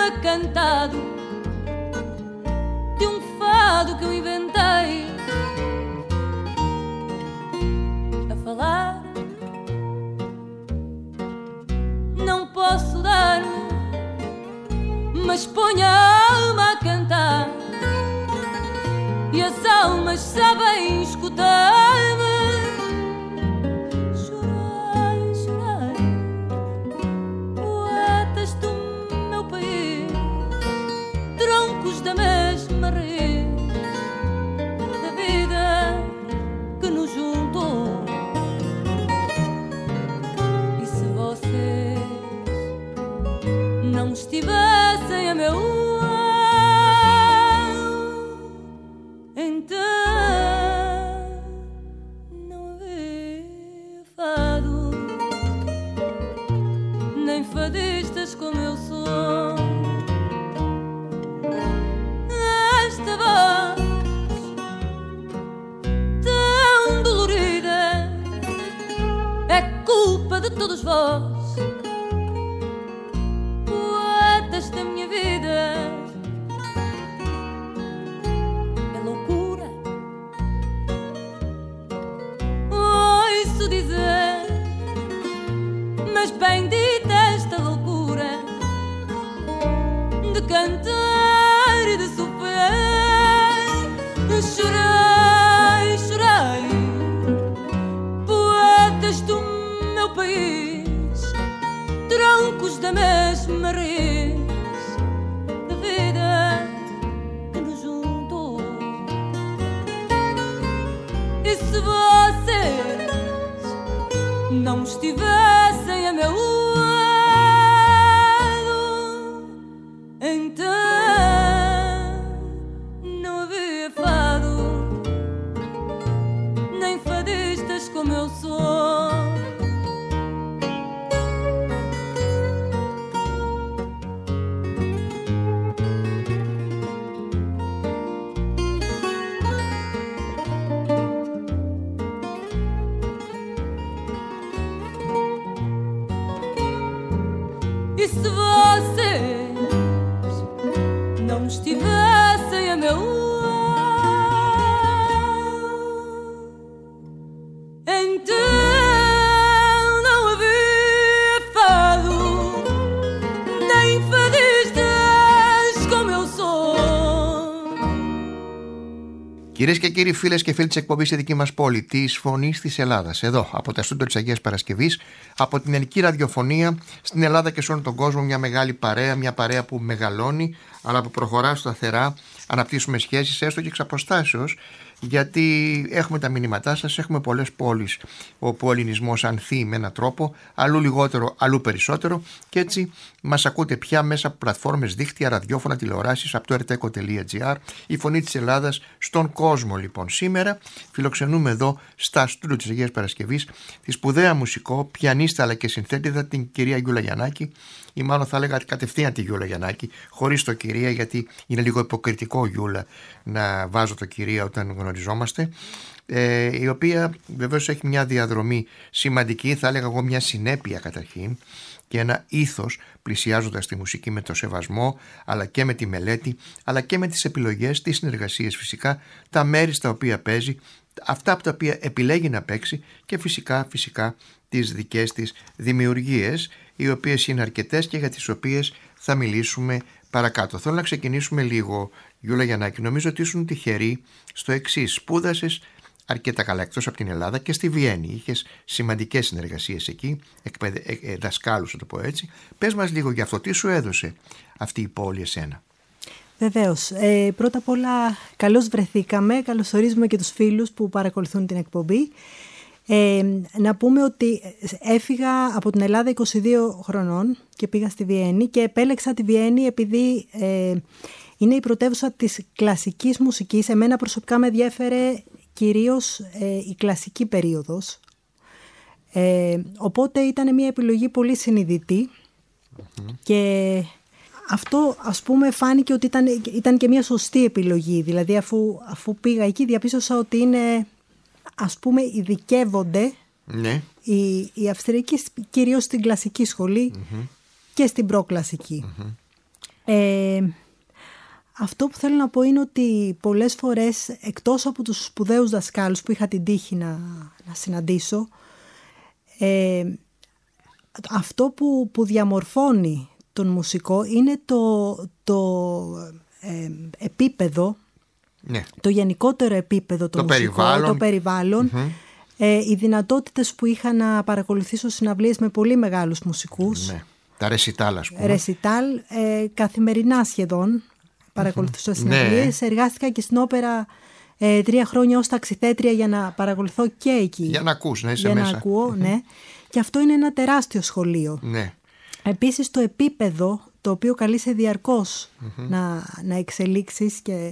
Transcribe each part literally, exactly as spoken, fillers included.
cantado de um fado que eu inventei, a falar não posso dar-me, mas ponho a alma a cantar e as almas sabem escutar-me. Chorai, chorai, poetas do meu país, troncos da mesma raiz da vida que nos juntou. E se vocês não estivessem a meu lado, então não havia fado, nem fadistas como eu sou. Esta voz tão dolorida é culpa de todos vós, poetas da minha vida. É loucura ouço dizer, mas bendita esta loucura de cantar e de sofrer. Chorai, chorai, poetas do meu país, troncos da mesma raiz da vida que nos juntou. E se vocês não estivessem a meu lado, então não havia fado, nem fadistas como eu sou. E se vocês não estivessem a meu lado, então não havia fado, nem fadistas como eu sou. Κυρίες και κύριοι, φίλες και φίλοι της εκπομπής στη δική μας πόλη, της Φωνής της Ελλάδας, εδώ από τα στούντιο της Αγίας Παρασκευής, από την ελληνική ραδιοφωνία στην Ελλάδα και σε όλο τον κόσμο, μια μεγάλη παρέα, μια παρέα που μεγαλώνει, αλλά που προχωρά σταθερά, αναπτύσσουμε σχέσεις έστω και εξ αποστάσεως, γιατί έχουμε τα μηνύματά σας, έχουμε πολλές πόλεις όπου ο ελληνισμός ανθεί με έναν τρόπο, αλλού λιγότερο, αλλού περισσότερο, και έτσι μας ακούτε πια μέσα από πλατφόρμες, δίκτυα, ραδιόφωνα, τηλεοράσεις, από το ερτέκο τελεία τζι άρ, η Φωνή της Ελλάδας στον κόσμο. Λοιπόν, σήμερα φιλοξενούμε εδώ στα στούντιο της Αγίας Παρασκευής τη σπουδαία μουσικό, πιανίστα αλλά και συνθέτηδα, την κυρία Γιούλα Γιαννάκη, ή μάλλον θα έλεγα κατευθείαν τη Γιούλα Γιαννάκη, χωρίς το κυρία, γιατί είναι λίγο υποκριτικό, Γιούλα, να βάζω το κυρία όταν γνωριζόμαστε, ε, η οποία βεβαίως έχει μια διαδρομή σημαντική, θα έλεγα εγώ μια συνέπεια καταρχήν, και ένα ήθος πλησιάζοντας τη μουσική με το σεβασμό, αλλά και με τη μελέτη, αλλά και με τις επιλογές, τις συνεργασίες φυσικά, τα μέρη στα οποία παίζει, αυτά από τα οποία επιλέγει να παίξει, και φυσικά φυσικά τις δικές της δημιουργίες, οι οποίες είναι αρκετές και για τις οποίες θα μιλήσουμε παρακάτω. Θέλω να ξεκινήσουμε λίγο, Γιούλα Γιαννάκη. Νομίζω ότι ήσουν τυχερή στο εξής: σπούδασες αρκετά καλά εκτός από την Ελλάδα και στη Βιέννη. Είχες σημαντικές συνεργασίες εκεί, εκπαιδε... ε, δασκάλους, να το πω έτσι. Πες μας λίγο γι' αυτό, τι σου έδωσε αυτή η πόλη εσένα? Βεβαίως. Ε, πρώτα απ' όλα, καλώς βρεθήκαμε. Καλωσορίζουμε και τους φίλους που παρακολουθούν την εκπομπή. Ε, να πούμε ότι έφυγα από την Ελλάδα είκοσι δύο χρονών και πήγα στη Βιέννη, και επέλεξα τη Βιέννη επειδή ε, είναι η πρωτεύουσα της κλασικής μουσικής. Εμένα προσωπικά με ενδιέφερε κυρίως ε, η κλασική περίοδος. Ε, οπότε ήταν μια επιλογή πολύ συνειδητή, mm-hmm. και αυτό, ας πούμε, φάνηκε ότι ήταν, ήταν και μια σωστή επιλογή. Δηλαδή αφού, αφού πήγα εκεί διαπίστωσα ότι είναι, ας πούμε, ειδικεύονται, ναι. οι, οι Αυστριακοί κυρίως στην κλασική σχολή, mm-hmm. και στην προκλασική. Mm-hmm. Ε, αυτό που θέλω να πω είναι ότι πολλές φορές, εκτός από τους σπουδαίους δασκάλους που είχα την τύχη να, να συναντήσω, ε, αυτό που, που διαμορφώνει τον μουσικό είναι το, το ε, επίπεδο, ναι. το γενικότερο επίπεδο, το, το μουσικό, περιβάλλον, το περιβάλλον mm-hmm. ε, οι δυνατότητες που είχα να παρακολουθήσω συναυλίες με πολύ μεγάλους μουσικούς. Ναι. Τα ρεσιτάλ, ας πούμε. Ρεσιτάλ, ε, καθημερινά σχεδόν παρακολουθούσα mm-hmm. συναυλίες. Ναι. Εργάστηκα και στην όπερα ε, τρία χρόνια ως ταξιθέτρια για να παρακολουθώ και εκεί. Για να ακούς, να είσαι για μέσα. Για να ακούω, ναι. Και αυτό είναι ένα τεράστιο σχολείο. Ναι. Επίσης το επίπεδο, το οποίο καλείσαι διαρκώς mm-hmm. να, να εξελίξεις και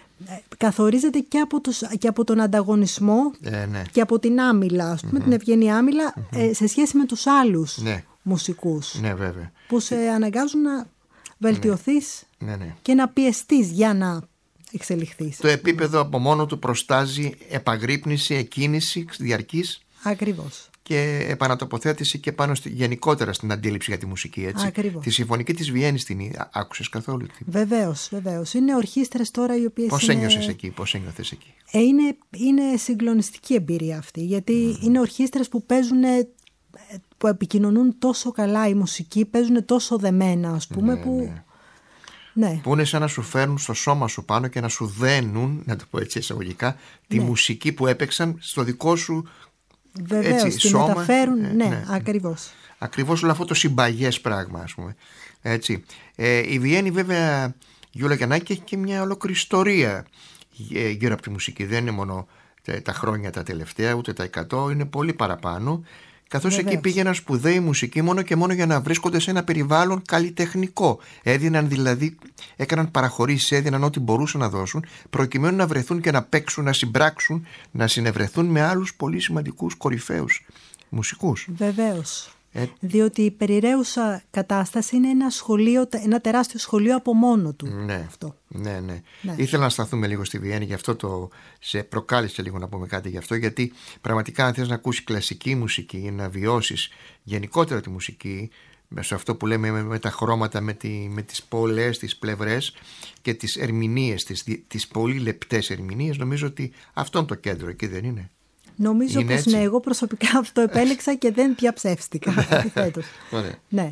καθορίζεται και από, τους, και από τον ανταγωνισμό ε, ναι. και από την άμυλα, ας πούμε, mm-hmm. την ευγενή άμυλα mm-hmm. ε, σε σχέση με τους άλλους ναι. μουσικούς ναι, βέβαια. που σε αναγκάζουν να βελτιωθείς ναι. Ναι, ναι. και να πιεστείς για να εξελιχθείς. Το επίπεδο από μόνο του προστάζει επαγρύπνηση, εκκίνηση διαρκής. Ακριβώς. Και επανατοποθέτηση και πάνω στη, γενικότερα στην αντίληψη για τη μουσική, έτσι. Ακριβώς. Τη Συμφωνική της Βιέννης την άκουσες καθόλου? Βεβαίως, βεβαίως. Είναι ορχήστρες τώρα οι οποίες Πώς είναι... ένιωσες εκεί, πώς ένιωθες εκεί? Ε, είναι, είναι συγκλονιστική εμπειρία αυτή, γιατί mm. είναι ορχήστρες που παίζουν, που επικοινωνούν τόσο καλά η μουσική, παίζουν τόσο δεμένα, ας πούμε, ναι, που... Ναι. Ναι. Που είναι σαν να σου φέρνουν στο σώμα σου πάνω και να σου δένουν, να το πω έτσι εισαγωγικά, τη ναι. μουσική που έπαιξαν στο δικό σου. Βεβαίως, έτσι, τη σώμα, μεταφέρουν, ε, ναι, ναι, ακριβώς. Ακριβώς όλο αυτό το συμπαγές πράγμα, ας πούμε. Έτσι. Ε, η Βιέννη βέβαια, Γιούλα Γιαννάκη, έχει και μια ολόκληρη ιστορία γύρω από τη μουσική. Δεν είναι μόνο τα χρόνια τα τελευταία, ούτε τα εκατό, είναι πολύ παραπάνω. Καθώς εκεί πήγαιναν σπουδαίοι μουσικοί μόνο και μόνο για να βρίσκονται σε ένα περιβάλλον καλλιτεχνικό. Έδιναν δηλαδή, έκαναν παραχωρήσεις, έδιναν ό,τι μπορούσαν να δώσουν, προκειμένου να βρεθούν και να παίξουν, να συμπράξουν, να συνευρεθούν με άλλους πολύ σημαντικούς κορυφαίους μουσικούς. Βεβαίως. Ε... Διότι η περιραίουσα κατάσταση είναι ένα σχολείο, ένα τεράστιο σχολείο από μόνο του. Ναι, αυτό. Ναι, ναι. ναι. Ήθελα να σταθούμε λίγο στη Βιέννη, γι' αυτό το σε προκάλεσε λίγο να πούμε κάτι γι' αυτό, γιατί πραγματικά αν θες να ακούσεις κλασική μουσική, να βιώσεις γενικότερα τη μουσική, σε αυτό που λέμε με, με τα χρώματα, με, τη, με τις πολλές τις πλευρές και τις ερμηνείες, τις, τις πολύ λεπτές ερμηνείες, νομίζω ότι αυτό είναι το κέντρο, εκεί δεν είναι? Νομίζω πως ναι, εγώ προσωπικά αυτό επέλεξα και δεν διαψεύστηκα. Αντιθέτως. Ναι.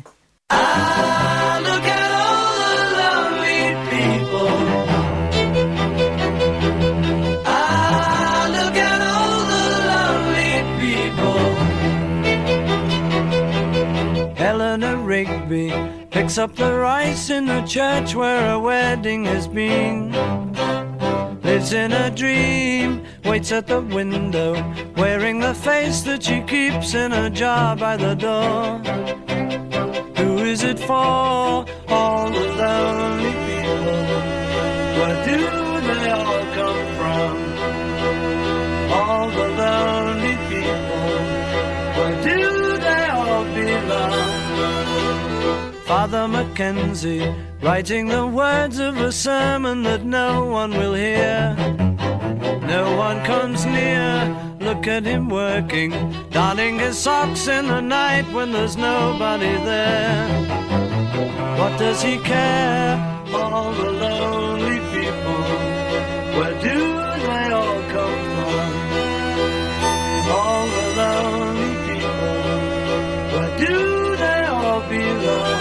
Eleanor Rigby picks up the rice in the church where a wedding has been. Lives in a dream, waits at the window, wearing the face that she keeps in a jar by the door. Who is it for? All the lonely people. Where do they all come from? All the lonely people. Where do they all belong? Father Mackenzie, writing the words of a sermon that no one will hear. No one comes near, look at him working, darning his socks in the night when there's nobody there. What does he care? All the lonely people, where do they all come from? All the lonely people, where do they all belong?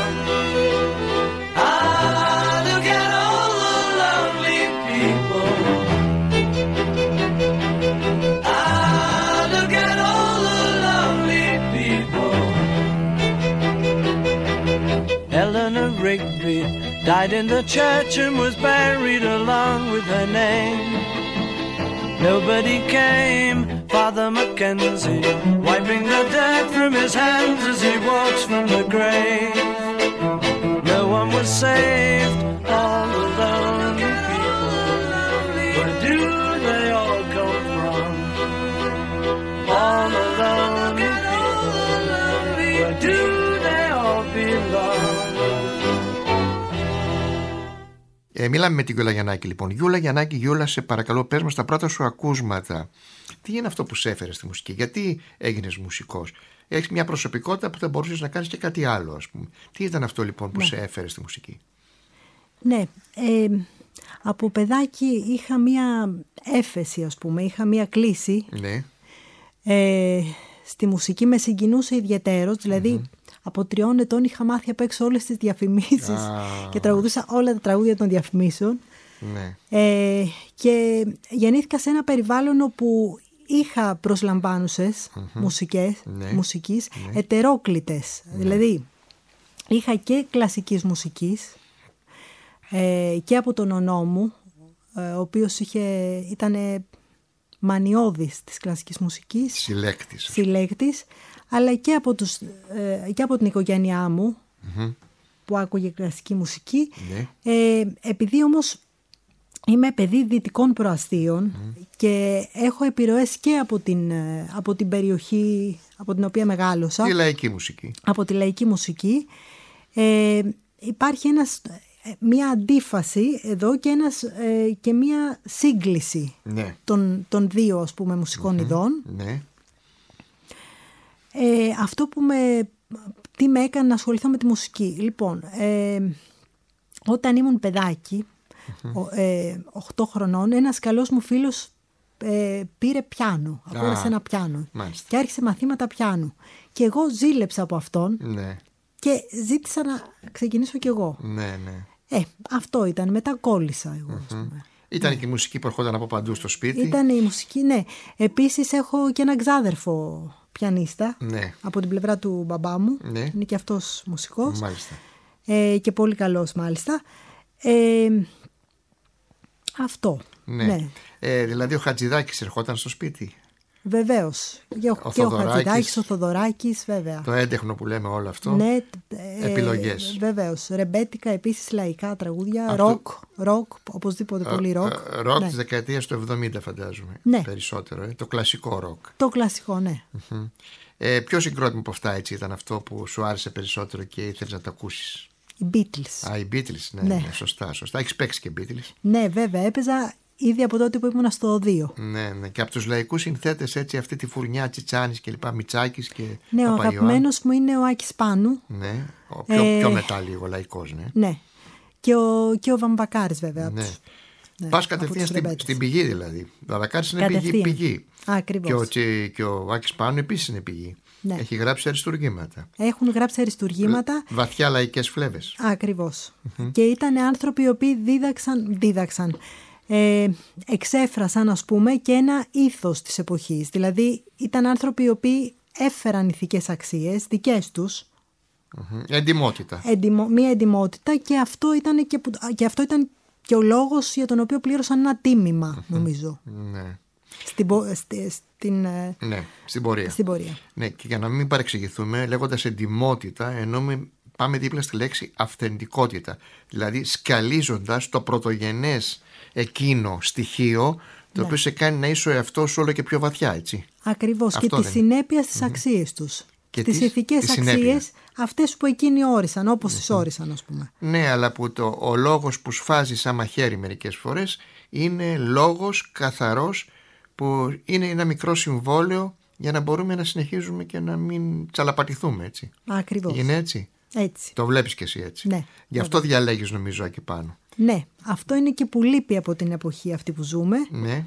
Eleanor Rigby died in the church and was buried along with her name. Nobody came, Father Mackenzie, wiping the dirt from his hands as he walks from the grave. No one was saved, all the lonely people. Where do they all come from? All the lonely people. Where do they all belong? Ε, μιλάμε με τη Γιούλα Γιαννάκη λοιπόν. Γιούλα Γιαννάκη, Γιούλα, σε παρακαλώ, πες μας τα πρώτα σου ακούσματα. Τι είναι αυτό που σε έφερε στη μουσική, γιατί έγινες μουσικός? Έχεις μια προσωπικότητα που θα μπορούσες να κάνεις και κάτι άλλο, ας πούμε. Τι ήταν αυτό λοιπόν που ναι. σε έφερε στη μουσική? Ναι, ε, από παιδάκι είχα μία έφεση, ας πούμε, είχα μία κλίση. Ναι. Ε, στη μουσική με συγκινούσε ιδιαιτέρως, δηλαδή mm-hmm. από τριών ετών είχα μάθει απ' έξω όλες τις διαφημίσεις ah. και τραγουδούσα όλα τα τραγούδια των διαφημίσεων. Ναι. Ε, και γεννήθηκα σε ένα περιβάλλον όπου είχα προσλαμβάνουσες mm-hmm. μουσικές, ναι. μουσικής, ναι. ετερόκλητες. Ναι. Δηλαδή, είχα και κλασικής μουσικής ε, και από τον ονό μου, ε, ο οποίος είχε, ήταν μανιώδης της κλασικής μουσικής. Συλλέκτης. Συλλέκτης, αλλά και από, τους, ε, και από την οικογένειά μου, mm-hmm. που άκουγε κλασική μουσική. Ναι. Ε, επειδή όμως είμαι παιδί δυτικών προαστίων mm. και έχω επιρροές και από την, από την περιοχή από την οποία μεγάλωσα. Τη λαϊκή μουσική. Από τη λαϊκή μουσική. Ε, υπάρχει ένας, μια αντίφαση εδώ και, ένας, ε, και μια σύγκληση ναι. των, των δύο, ας πούμε, μουσικών mm-hmm. ειδών. Ναι. Ε, αυτό που με, τι με έκανε να ασχοληθώ με τη μουσική. Λοιπόν, ε, όταν ήμουν παιδάκι, Mm-hmm. Ε, οκτώ χρονών, ένας καλός μου φίλος ε, πήρε πιάνο, αγόρασε ah, ένα πιάνο μάλιστα. και άρχισε μαθήματα πιάνου και εγώ ζήλεψα από αυτόν ναι. και ζήτησα να ξεκινήσω κι εγώ. Ναι, ναι. Ε, αυτό ήταν, μετά κόλλησα εγώ. Mm-hmm. Ήταν ναι. και η μουσική που ερχόταν από παντού στο σπίτι. Ήταν η μουσική, ναι. Επίσης έχω και ένα ξάδερφο πιανίστα ναι. από την πλευρά του μπαμπά μου, ναι. είναι και αυτός μουσικός ε, και πολύ καλός μάλιστα. Ε, Αυτό. Ναι. ναι. Ε, δηλαδή ο Χατζηδάκης ερχόταν στο σπίτι. Βεβαίως. Και ο, ο, ο Χατζηδάκης, ο Θοδωράκης, βέβαια. Το έντεχνο που λέμε όλο αυτό. Ναι. Επιλογές. Ε, βεβαίως. Ρεμπέτικα, επίσης λαϊκά τραγούδια. Αυτό... Ροκ, ροκ, οπωσδήποτε ε, πολύ ροκ. Ε, ροκ ναι. της δεκαετίας του εβδομήντα φαντάζομαι. Ναι. Περισσότερο. Ε. Το κλασικό ροκ. Το κλασικό, ναι. Mm-hmm. Ε, ποιο συγκρότημα από αυτά έτσι ήταν αυτό που σου άρεσε περισσότερο και ήθελες να το ακούσεις? Οι Beatles. Α, οι Beatles, ναι, ναι. ναι σωστά, σωστά. Έχεις παίξει και Beatles? Ναι, βέβαια, έπαιζα ήδη από τότε που ήμουν στο οδείο. Ναι, ναι. Και από τους λαϊκούς συνθέτες έτσι αυτή τη φουρνιά Τσιτσάνης και λοιπά, Μιτσάκης και ναι, Παπαϊωάννη. Ο αγαπημένος μου είναι ο Άκης Πάνου. Ναι, ο πιο, ε... πιο μετά λίγο λαϊκός, ναι. Ναι. Και ο, και ο Βαμβακάρης βέβαια. Ναι. Τους, ναι, πας κατευθείαν στην, στην πηγή δηλαδή. Ο Βαμβακάρης είναι πηγή. πηγή. Ακριβώς. Και ο, και ο Άκης Πάνου επίσης είναι πηγή. Ναι. Έχει γράψει αριστουργήματα. Έχουν γράψει αριστουργήματα. Βαθιά λαϊκές φλέβες. Ακριβώς. Mm-hmm. Και ήταν άνθρωποι οι οποίοι δίδαξαν, δίδαξαν ε, εξέφρασαν ας πούμε και ένα ήθος της εποχής. Δηλαδή ήταν άνθρωποι οι οποίοι έφεραν ηθικές αξίες δικές τους. Mm-hmm. Εντιμότητα. Εντιμο, μία εντιμότητα και αυτό, ήταν και, και αυτό ήταν και ο λόγος για τον οποίο πλήρωσαν ένα τίμημα, mm-hmm. νομίζω. Ναι. Στην, στη, στην, ναι, στην πορεία. Στην πορεία. Ναι, και για να μην παρεξηγηθούμε, λέγοντας εντιμότητα, εννοούμε, πάμε δίπλα στη λέξη αυθεντικότητα. Δηλαδή, σκαλίζοντας το πρωτογενές εκείνο στοιχείο, το ναι. οποίο σε κάνει να είσαι ο εαυτός σου όλο και πιο βαθιά, έτσι. Ακριβώς. Αυτό και τη συνέπεια στις mm-hmm. αξίες τους. Και τις ηθικές αξίες, αυτές που εκείνοι όρισαν, όπως mm-hmm. τις όρισαν, ας πούμε. Ναι, αλλά που το, ο λόγος που σφάζει σαν μαχαίρι μερικές φορές είναι λόγος καθαρός, που είναι ένα μικρό συμβόλαιο για να μπορούμε να συνεχίζουμε και να μην τσαλαπατηθούμε, έτσι. Ακριβώς. Είναι έτσι. Έτσι. Το βλέπεις και εσύ έτσι. Ναι. Γι' αυτό βέβαια. Διαλέγεις νομίζω εκεί πάνω. Ναι, αυτό είναι και που λείπει από την εποχή αυτή που ζούμε. Ναι.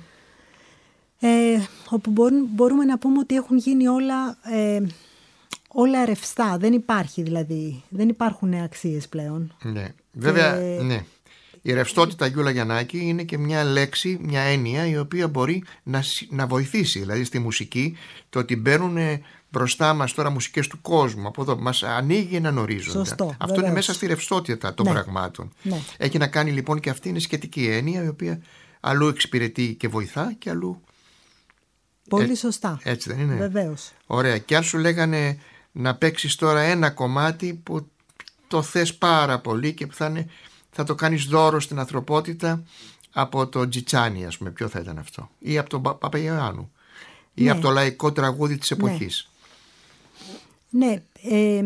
Ε, όπου μπορούμε, μπορούμε να πούμε ότι έχουν γίνει όλα, ε, όλα ρευστά. Δεν υπάρχει δηλαδή, δεν υπάρχουν αξίες πλέον. Ναι, βέβαια, και... ναι. Η ρευστότητα, Γιούλα Γιαννάκη, είναι και μια λέξη, μια έννοια η οποία μπορεί να, να βοηθήσει. Δηλαδή στη μουσική, το ότι μπαίνουν μπροστά μας τώρα μουσικές του κόσμου, από εδώ μας ανοίγει έναν ορίζοντα. Σωστό, αυτό βεβαίως. Είναι μέσα στη ρευστότητα των ναι. πραγμάτων. Ναι. Έχει να κάνει λοιπόν και αυτή είναι σχετική έννοια, η οποία αλλού εξυπηρετεί και βοηθά και αλλού. Πολύ ε, σωστά. Έτσι δεν είναι? Βεβαίως. Ωραία. Και αν σου λέγανε να παίξεις τώρα ένα κομμάτι που το θες πάρα πολύ και που θα είναι. Θα το κάνεις δώρο στην ανθρωπότητα από το Τζιτσάνι, ας πούμε, ποιο θα ήταν αυτό? Ή από τον Παπαϊωάννου? Ή ναι. από το λαϊκό τραγούδι της εποχής? Ναι, ναι ε,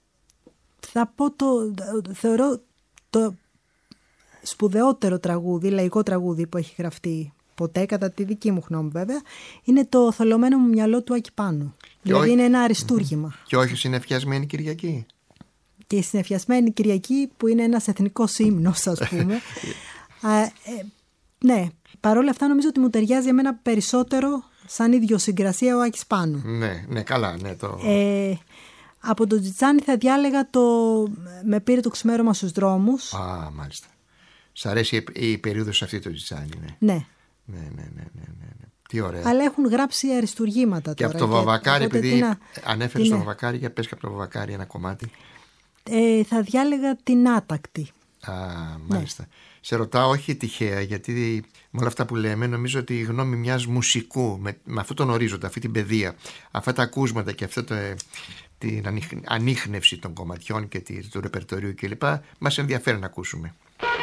θα πω το, θεωρώ το σπουδαιότερο τραγούδι, λαϊκό τραγούδι που έχει γραφτεί ποτέ, κατά τη δική μου γνώμη βέβαια, είναι το θολωμένο μου μυαλό του Άκη Πάνου. Δηλαδή όχι, είναι ένα αριστούργημα. Και όχι συνεφιασμένη Κυριακή. και η συνεφιασμένη Κυριακή που είναι ένας εθνικός ύμνος, ας πούμε. Α, ε, ναι, παρόλα αυτά νομίζω ότι μου ταιριάζει εμένα περισσότερο σαν ιδιοσυγκρασία ο Άκης Πάνου. Ναι, ναι, καλά, ναι. Το... Ε, από τον Τζιτσάνι θα διάλεγα το «Με πήρε το ξημέρωμα στους δρόμους». Α, μάλιστα. Σ' αρέσει η, η περίοδος αυτή του Τζιτσάνι, ναι. Ναι. Ναι, ναι, ναι, ναι, ναι, ναι. Τι ωραία. Αλλά έχουν γράψει αριστουργήματα και τώρα. Και από το Βαβακάρι, επειδή να... ανέφερες το Βαβακάρι, για πες και από το Βαβακάρι ένα κομμάτι. Ε, θα διάλεγα την Άτακτη. Α, μάλιστα. Ναι. Σε ρωτάω όχι τυχαία, γιατί με όλα αυτά που λέμε νομίζω ότι η γνώμη μιας μουσικού, με, με αυτόν τον ορίζοντα, αυτή την παιδεία, αυτά τα ακούσματα και αυτό το, την ανίχνευση των κομματιών και του ρεπερτορίου κλπ, μας ενδιαφέρει να ακούσουμε.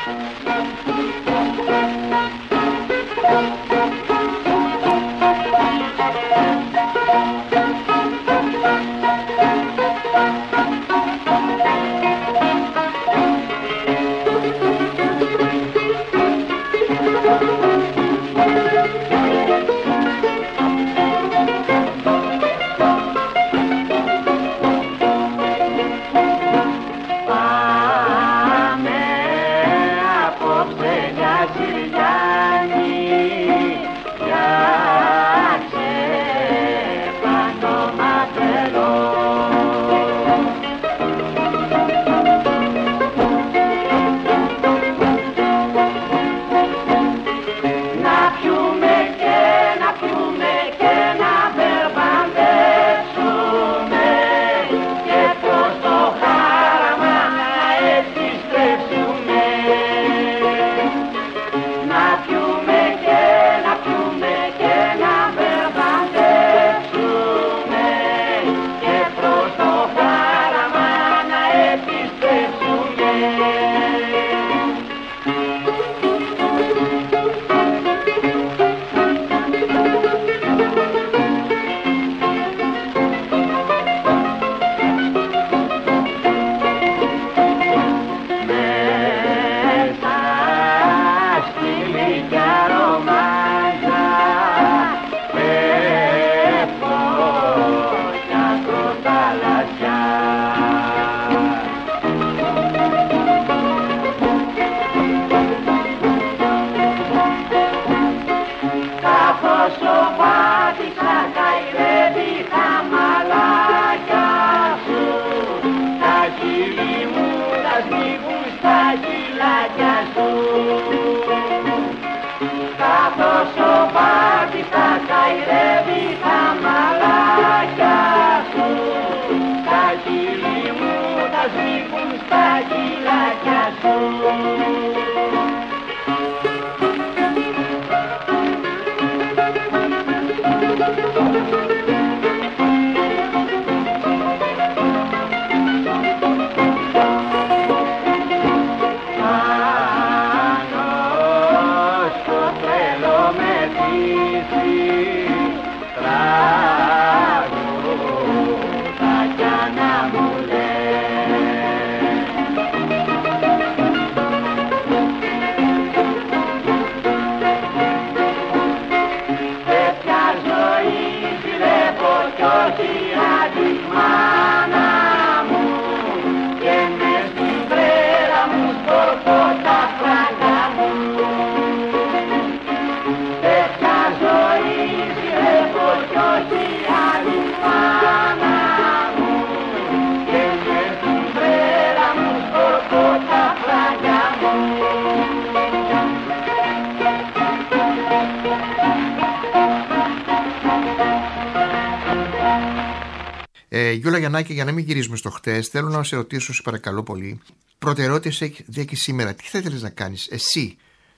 Ε, Γιούλα Γιαννάκη, για να μην γυρίζουμε στο χτες, θέλω να σε ρωτήσω, σε παρακαλώ πολύ, προτεραιότητες έχει και σήμερα. Τι θα ήθελες να κάνεις εσύ,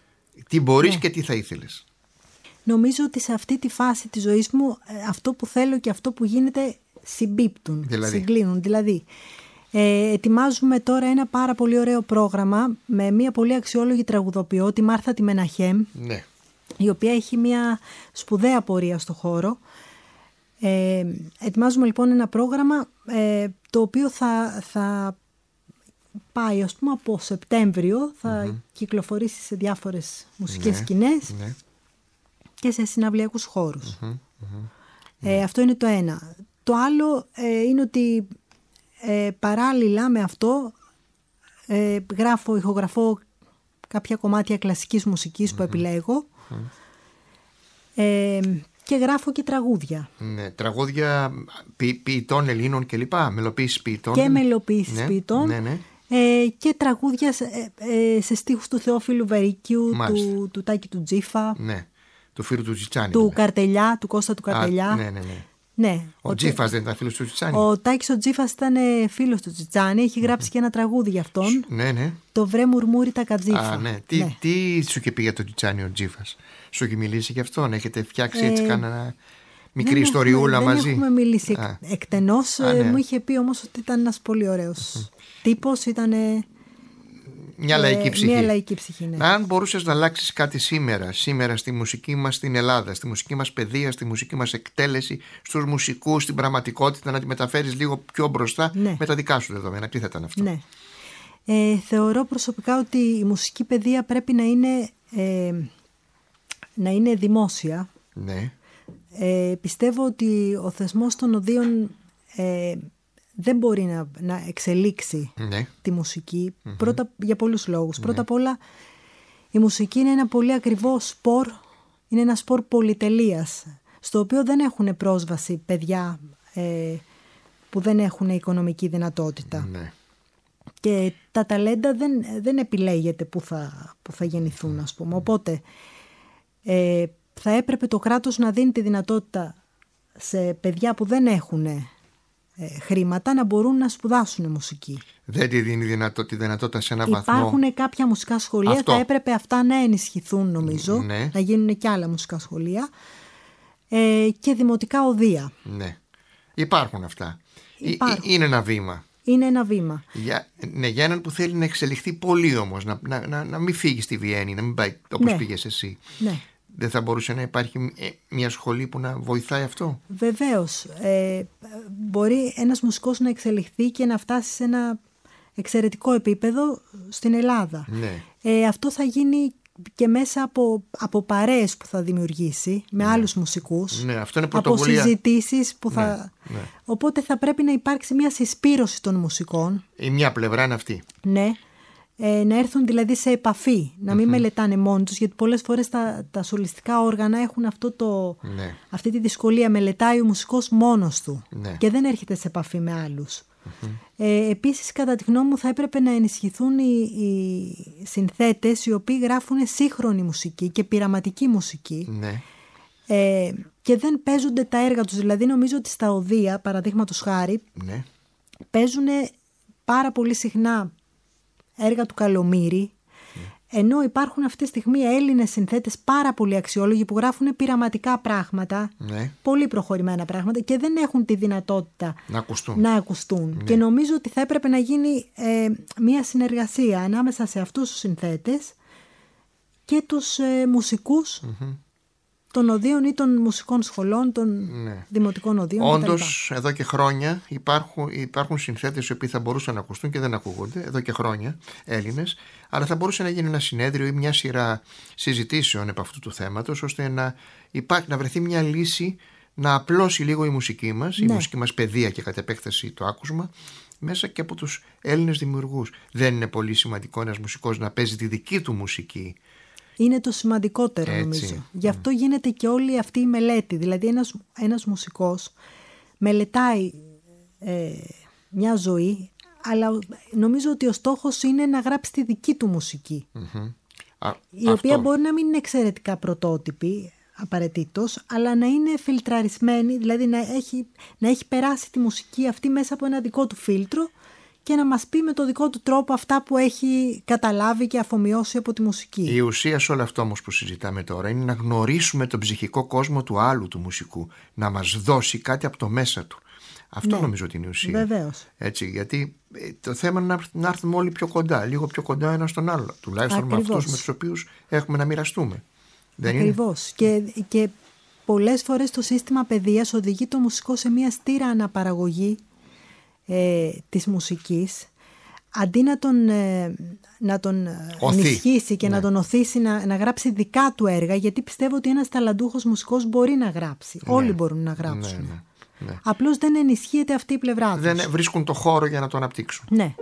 τι μπορείς ναι. και τι θα ήθελες? Νομίζω ότι σε αυτή τη φάση της ζωής μου αυτό που θέλω και αυτό που γίνεται συμπίπτουν, δηλαδή. συγκλίνουν. Δηλαδή, ε, ετοιμάζουμε τώρα ένα πάρα πολύ ωραίο πρόγραμμα με μια πολύ αξιόλογη τραγουδοποιό, τη Μάρθα τη Μεναχέμ, ναι. η οποία έχει μια σπουδαία πορεία στο χώρο. Ε, ετοιμάζουμε λοιπόν ένα πρόγραμμα ε, το οποίο θα, θα πάει, ας πούμε, από Σεπτέμβριο, θα mm-hmm. κυκλοφορήσει σε διάφορες μουσικές ναι, σκηνές ναι. και σε συναυλιακούς χώρους. Mm-hmm, mm-hmm, ε, ναι. Αυτό είναι το ένα. Το άλλο ε, είναι ότι ε, παράλληλα με αυτό ε, γράφω, ηχογραφώ κάποια κομμάτια κλασικής μουσικής mm-hmm. που επιλέγω mm-hmm. ε, και γράφω και τραγούδια. Ναι, τραγούδια ποι, ποιητών Ελλήνων και λοιπά, μελοποίησεις ποιητών. Και μελοποίησεις ναι, ποιητών ναι, ναι. Ε, και τραγούδια σε, ε, σε στίχους του Θεόφιλου Βερίκιου, του, του Τάκη του Τζίφα. Ναι, του φίλου του Τσιτσάνη. Του δηλαδή. Καρτελιά, του Κώστα του Καρτελιά. Α, ναι, ναι, ναι. Ναι, ο ο Τζίφας δεν ήταν φίλος του Τσιτσάνη. Ο Τάκης ο Τζίφας ήταν φίλος του Τσιτσάνη. Έχει γράψει mm-hmm. και ένα τραγούδι για αυτόν. Ναι, ναι. Το βρε μουρμούρι τα κατζίφα. Α, ναι. Τι, ναι. τι σου είχε πει για τον Τσιτσάνη ο Τζίφας? Σου έχει μιλήσει για αυτόν? Έχετε φτιάξει έτσι ε, κανένα μικρή δεν ιστοριούλα έχουμε, μαζί? Δεν έχουμε μιλήσει Α. εκτενώς. Α, ναι. Μου είχε πει όμως ότι ήταν ένας πολύ ωραίος mm-hmm. τύπος. Ήταν μια λαϊκή ψυχή. Μια λαϊκή ψυχή, ναι. Αν μπορούσες να αλλάξεις κάτι σήμερα, σήμερα στη μουσική μας στην Ελλάδα, στη μουσική μας παιδεία, στη μουσική μας εκτέλεση, στους μουσικούς, στην πραγματικότητα, να τη μεταφέρεις λίγο πιο μπροστά ναι. με τα δικά σου δεδομένα, τι θα ήταν αυτό? Ναι. Ε, θεωρώ προσωπικά ότι η μουσική παιδεία πρέπει να είναι, ε, να είναι δημόσια. Ναι. Ε, πιστεύω ότι ο θεσμός των οδείων ε, δεν μπορεί να, να εξελίξει ναι. τη μουσική mm-hmm. πρώτα, για πολλούς λόγους. Ναι. Πρώτα απ' όλα η μουσική είναι ένα πολύ ακριβό σπορ, είναι ένα σπορ πολυτελείας, στο οποίο δεν έχουν πρόσβαση παιδιά ε, που δεν έχουν οικονομική δυνατότητα. Ναι. Και τα ταλέντα δεν, δεν επιλέγεται που θα, που θα γεννηθούν, ας πούμε. Οπότε ε, θα έπρεπε το κράτος να δίνει τη δυνατότητα σε παιδιά που δεν έχουν Ε, χρήματα να μπορούν να σπουδάσουν μουσική. Δεν τη δίνει δυνατό, τη δυνατότητα σε ένα βαθμό. Υπάρχουν κάποια μουσικά σχολεία, αυτό. Θα έπρεπε αυτά να ενισχυθούν νομίζω, ναι. να γίνουν και άλλα μουσικά σχολεία ε, και δημοτικά οδεία. Ναι, υπάρχουν αυτά. Υπάρχουν. Είναι ένα βήμα. Είναι ένα βήμα. Για, ναι, για έναν που θέλει να εξελιχθεί πολύ όμως, να, να, να, να μην φύγει στη Βιέννη, να μην πάει όπως ναι. πήγες εσύ. Ναι. Δεν θα μπορούσε να υπάρχει μια σχολή που να βοηθάει αυτό? Βεβαίως. Ε, μπορεί ένας μουσικός να εξελιχθεί και να φτάσει σε ένα εξαιρετικό επίπεδο στην Ελλάδα. Ναι. Ε, αυτό θα γίνει και μέσα από, από παρέες που θα δημιουργήσει με ναι. άλλους μουσικούς. Ναι, αυτό είναι πρωτοβουλία. Από συζητήσεις που θα... Ναι, ναι. Οπότε θα πρέπει να υπάρξει μια συσπήρωση των μουσικών. Η μια πλευρά είναι αυτή. Ναι. Ε, να έρθουν δηλαδή σε επαφή, να μην mm-hmm. μελετάνε μόνοι τους, γιατί πολλές φορές τα, τα σολιστικά όργανα έχουν αυτό το, ναι. αυτή τη δυσκολία, μελετάει ο μουσικός μόνος του ναι. και δεν έρχεται σε επαφή με άλλους. Mm-hmm. Ε, επίσης κατά τη γνώμη μου θα έπρεπε να ενισχυθούν οι, οι συνθέτες οι οποίοι γράφουν σύγχρονη μουσική και πειραματική μουσική ναι. ε, και δεν παίζονται τα έργα τους. Δηλαδή νομίζω ότι στα οδεία, παραδείγματος χάρη, ναι. παίζουν πάρα πολύ συχνά έργα του Καλομήρη, mm. ενώ υπάρχουν αυτή τη στιγμή Έλληνες συνθέτες πάρα πολύ αξιόλογοι που γράφουν πειραματικά πράγματα, mm. πολύ προχωρημένα πράγματα και δεν έχουν τη δυνατότητα να ακουστούν. Να ακουστούν. Mm. Και νομίζω ότι θα έπρεπε να γίνει ε, μια συνεργασία ανάμεσα σε αυτούς τους συνθέτες και τους ε, μουσικούς mm-hmm. των οδείων ή των μουσικών σχολών, των ναι. δημοτικών οδείων. Όντως, εδώ και χρόνια υπάρχουν, υπάρχουν συνθέτες οι οποίοι θα μπορούσαν να ακουστούν και δεν ακούγονται, εδώ και χρόνια, Έλληνες, αλλά θα μπορούσε να γίνει ένα συνέδριο ή μια σειρά συζητήσεων επ' αυτού του θέματος, ώστε να, υπάρχει, να βρεθεί μια λύση να απλώσει λίγο η μουσική μας, ναι. η μουσική μας παιδεία και κατ' επέκταση το άκουσμα, μέσα και από τους Έλληνες δημιουργούς. Δεν είναι πολύ σημαντικό ένας μουσικός να παίζει τη δική του μουσική? Είναι το σημαντικότερο. Έτσι. Νομίζω. Γι' αυτό mm. γίνεται και όλη αυτή η μελέτη. Δηλαδή ένας, ένας μουσικός μελετάει ε, μια ζωή, αλλά νομίζω ότι ο στόχος είναι να γράψει τη δική του μουσική. Mm-hmm. Α, η αυτό. οποία μπορεί να μην είναι εξαιρετικά πρωτότυπη απαραίτητος, αλλά να είναι φιλτραρισμένη, δηλαδή να έχει, να έχει περάσει τη μουσική αυτή μέσα από ένα δικό του φίλτρο και να μας πει με το δικό του τρόπο αυτά που έχει καταλάβει και αφομοιώσει από τη μουσική. Η ουσία σε όλο αυτό όμως που συζητάμε τώρα είναι να γνωρίσουμε τον ψυχικό κόσμο του άλλου του μουσικού, να μας δώσει κάτι από το μέσα του. Αυτό ναι, νομίζω ότι είναι η ουσία. Βεβαίως. Έτσι, γιατί το θέμα είναι να έρθουμε όλοι πιο κοντά, λίγο πιο κοντά ένας στον άλλο, τουλάχιστον Ακριβώς. με αυτούς με τους οποίους έχουμε να μοιραστούμε. Δεν Ακριβώς. Και, και πολλές φορές το σύστημα παιδείας οδηγεί το μουσικό σε μια στήρα αναπαραγωγή Ε, της μουσικής, αντί να τον, ε, να τον ενισχύσει και ναι. να τον οθήσει να, να γράψει δικά του έργα, γιατί πιστεύω ότι ένας ταλαντούχος μουσικός μπορεί να γράψει. Ναι. Όλοι μπορούν να γράψουν. Ναι, ναι. ναι. Απλώς δεν ενισχύεται αυτή η πλευρά τους. Δεν βρίσκουν το χώρο για να το αναπτύξουν. Ναι.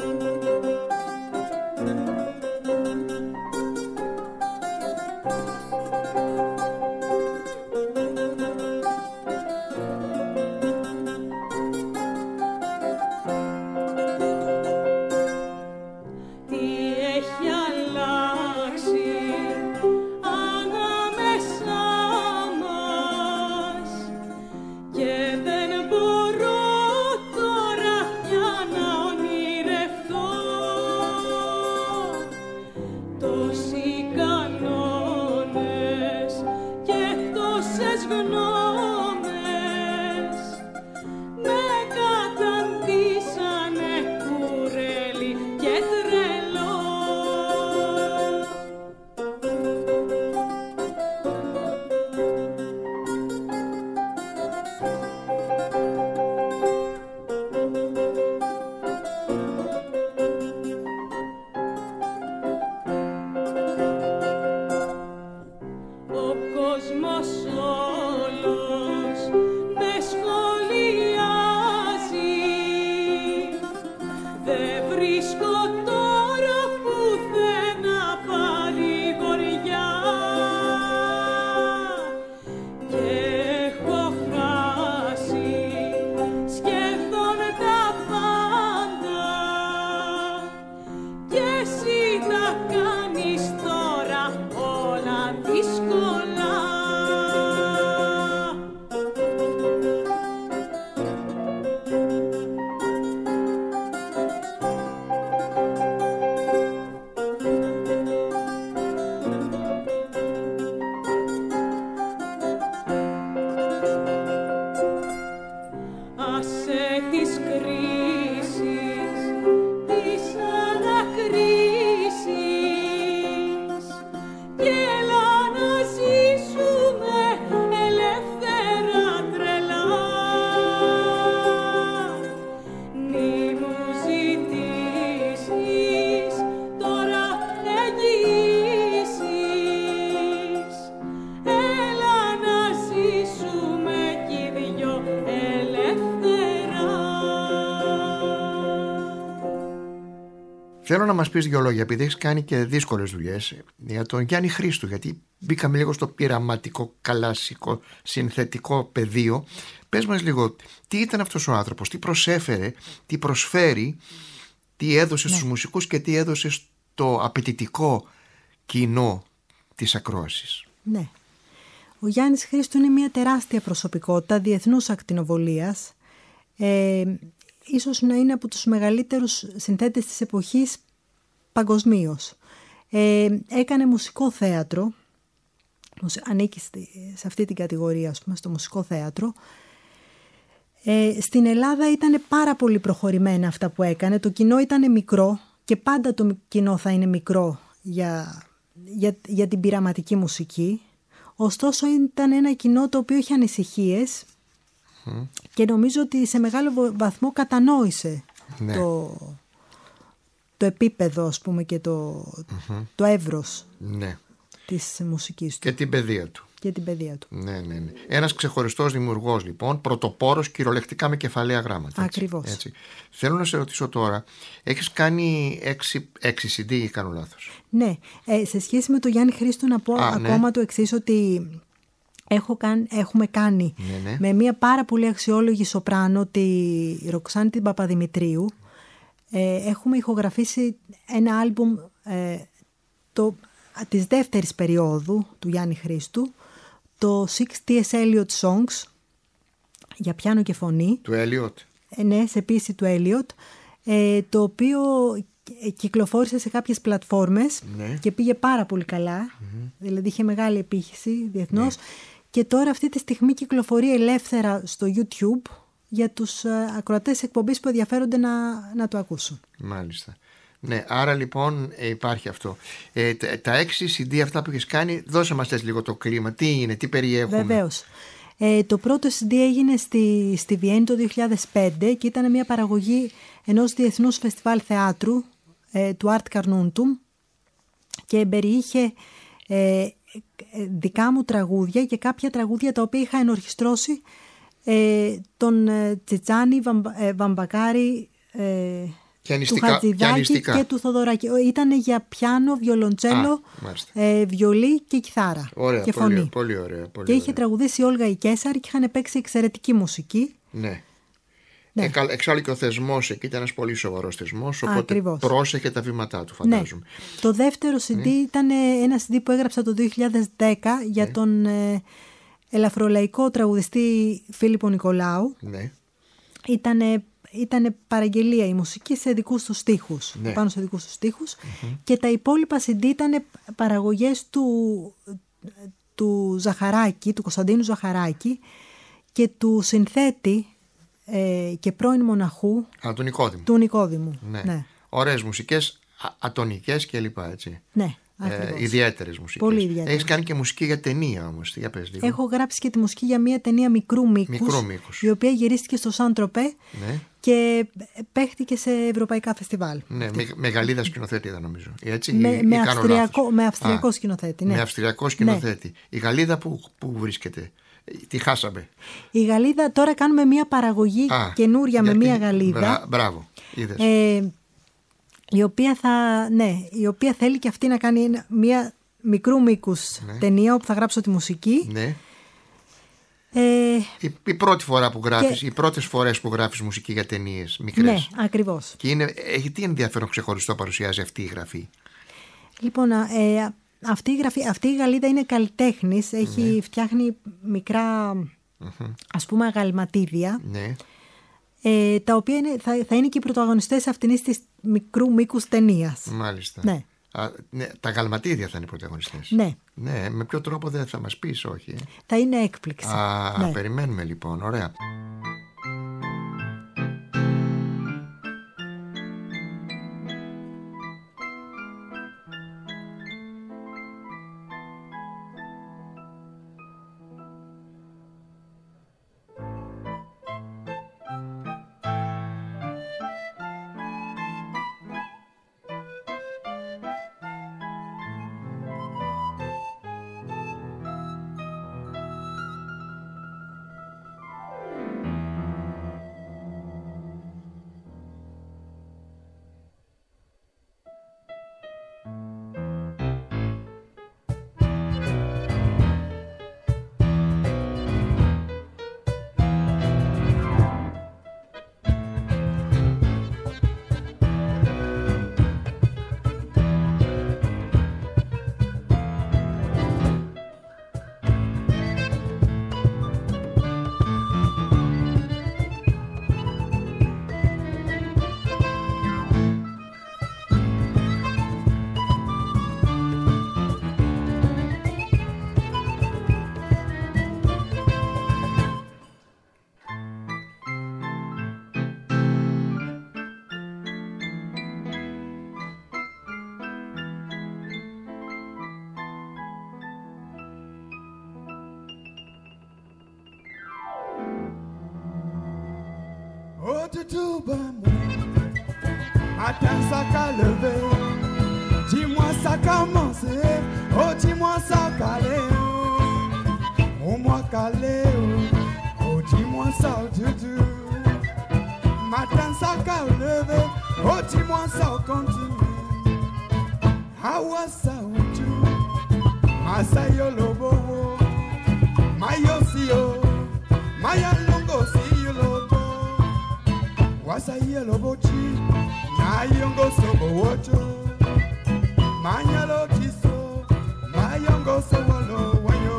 Θέλω να μας πεις δύο λόγια, επειδή έχεις κάνει και δύσκολες δουλειές, για τον Γιάννη Χρήστου, γιατί μπήκαμε λίγο στο πειραματικό, καλάσικο, συνθετικό πεδίο. Πες μας λίγο, τι ήταν αυτός ο άνθρωπος, τι προσέφερε, τι προσφέρει, τι έδωσε ναι. στους μουσικούς και τι έδωσε στο απαιτητικό κοινό της ακρόασης. Ναι. Ο Γιάννης Χρήστου είναι μια τεράστια προσωπικότητα διεθνούς ακτινοβολίας. Ε, ίσως να είναι από τους μεγαλύτερους συνθέτες της εποχής παγκοσμίως. Ε, έκανε μουσικό θέατρο, ανήκει σε αυτή την κατηγορία, ας πούμε, στο μουσικό θέατρο. Ε, στην Ελλάδα ήταν πάρα πολύ προχωρημένα αυτά που έκανε. Το κοινό ήταν μικρό και πάντα το κοινό θα είναι μικρό για, για, για την πειραματική μουσική. Ωστόσο ήταν ένα κοινό το οποίο είχε ανησυχίες mm. και νομίζω ότι σε μεγάλο βαθμό κατανόησε ναι. το, το επίπεδο, ας πούμε, και το, mm-hmm. το εύρος ναι. της μουσικής του. Και την παιδεία του. Και την παιδεία του. Ναι, ναι, ναι. Ένας ξεχωριστός δημιουργός, λοιπόν, πρωτοπόρος, κυριολεκτικά με κεφαλαία γράμματα. Ακριβώς. Έτσι. Θέλω να σε ρωτήσω τώρα, έχεις κάνει έξι, έξι σι ντι ή κάνω λάθος? Ναι, ε, σε σχέση με τον Γιάννη Χρήστου να πω Α, ακόμα ναι. το εξής, ότι έχω καν, έχουμε κάνει ναι, ναι. με μια πάρα πολύ αξιόλογη σοπράνο, τη Ροξάνη την Παπαδημητρίου, ε, έχουμε ηχογραφήσει ένα άλμπουμ ε, το, της δεύτερης περίοδου του Γιάννη Χρήστου, το Six τι ες Eliot Songs για πιάνο και φωνή. Του Eliot. Ε, ναι, σε ποίηση του Eliot, ε, το οποίο κυκλοφόρησε σε κάποιες πλατφόρμες ναι. και πήγε πάρα πολύ καλά, mm-hmm. δηλαδή είχε μεγάλη επίχυση διεθνώς ναι. και τώρα αυτή τη στιγμή κυκλοφορεί ελεύθερα στο YouTube για τους ακροατές εκπομπής που ενδιαφέρονται να, να το ακούσουν. Μάλιστα. Ναι, άρα λοιπόν ε, υπάρχει αυτό. Ε, τα, τα έξι σι ντι αυτά που έχεις κάνει, δώσε μας λίγο το κλίμα. Τι είναι, τι περιέχουμε? Βεβαίως. Ε, το πρώτο σι ντι έγινε στη, στη Βιέννη το δύο χιλιάδες πέντε και ήταν μια παραγωγή ενός διεθνούς φεστιβάλ θεάτρου, ε, του Art Carnuntum, και περιείχε ε, δικά μου τραγούδια και κάποια τραγούδια τα οποία είχα ενορχιστρώσει ε, τον ε, Τσιτσάνη, Βαμ, ε, Βαμπακάρη, ε, του Χατζηδάκη και του Θοδωράκη. Ήταν για πιάνο, βιολοντσέλο, ε, βιολί και κιθάρα. Ωραία, και πολύ, φωνή. Πολύ ωραία, πολύ και είχε ωραία. τραγουδήσει η Όλγα η Κέσαρη και είχαν παίξει εξαιρετική μουσική. Ναι. Ναι. Ε, εξάλλου και ο θεσμός εκεί ήταν ένας πολύ σοβαρός θεσμός, οπότε Ακριβώς. πρόσεχε τα βήματά του, φαντάζομαι. Ναι. Το δεύτερο σι ντι ναι. ήταν ένα σι ντι που έγραψα το δύο χιλιάδες δέκα για ναι. τον ε, ελαφρολαϊκό τραγουδιστή Φίλιππο Νικολάου. Ναι. Ήτανε, ήτανε παραγγελία η μουσική σε δικούς του στίχους, ναι. πάνω σε δικούς του στίχους, mm-hmm. και τα υπόλοιπα σι ντι ήταν παραγωγές του, του Ζαχαράκη, του Κωνσταντίνου Ζαχαράκη και του συνθέτη ε, και πρώην μοναχού Α, του Νικόδημου. Του Νικόδημου. Ναι. Ναι. Ωραίες μουσικές, α, ατονικές και λοιπά, έτσι. Ναι. Ε, ιδιαίτερες μουσικές. Πολύ ιδιαίτερες. Έχεις κάνει και μουσική για ταινία όμως. Για πες λίγο. Έχω γράψει και τη μουσική για μια ταινία μικρού μήκους, μικρού μήκους. η οποία γυρίστηκε στο Σαν Τροπέ, ναι. και παίχτηκε σε ευρωπαϊκά φεστιβάλ. Ναι, με, με Γαλλίδα σκηνοθέτη ήταν νομίζω. Έτσι, με, ή, με, ή αυστριακό, με αυστριακό Α, σκηνοθέτη. Ναι. Με αυστριακό σκηνοθέτη. Ναι. Η Γαλλίδα που, που βρίσκεται. Τη χάσαμε. Η Γαλλίδα, τώρα κάνουμε μια παραγωγή Α, καινούρια γιατί, με μια Γαλλίδα. Μπρα, μπράβο, είδες. Ε, η οποία, θα, ναι, η οποία θέλει και αυτή να κάνει μια μικρού μήκους ναι. ταινία όπου θα γράψω τη μουσική. Ναι. Ε, η, η πρώτη φορά που γράφεις, και... οι πρώτες φορές που γράφεις μουσική για ταινίες μικρές. Ναι, ακριβώς. Και είναι, έχει τι ενδιαφέρον ξεχωριστό παρουσιάζει αυτή η γραφή? Λοιπόν, ε, αυτή, η γραφή, αυτή η Γαλλίδα είναι καλλιτέχνης, έχει ναι. φτιάχνει μικρά mm-hmm. ας πούμε αγαλματίδια. Ναι. Ε, τα οποία είναι, θα, θα είναι και οι πρωταγωνιστές αυτής της μικρού μήκους ταινίας. Μάλιστα. Ναι. Α, ναι, τα γαλματίδια θα είναι οι πρωταγωνιστές. Ναι. Ναι. Με ποιο τρόπο δεν θα μας πεις, όχι? Ε? Θα είναι έκπληξη. Α, ναι. περιμένουμε λοιπόν. Ωραία. Tout bas matin ça qu'a levé, dis-moi ça commencé, oh dis-moi ça calé, oh moi calé, oh dis-moi ça du tout. Matin ça qu'a levé, oh dis-moi ça continue. How was ça tu? Masayo lobo, mayo sio, maya longo sio lobo. Wasa yelo bochi na yongo sobo wocho manyalo tiso na yongo sobo no wanyo.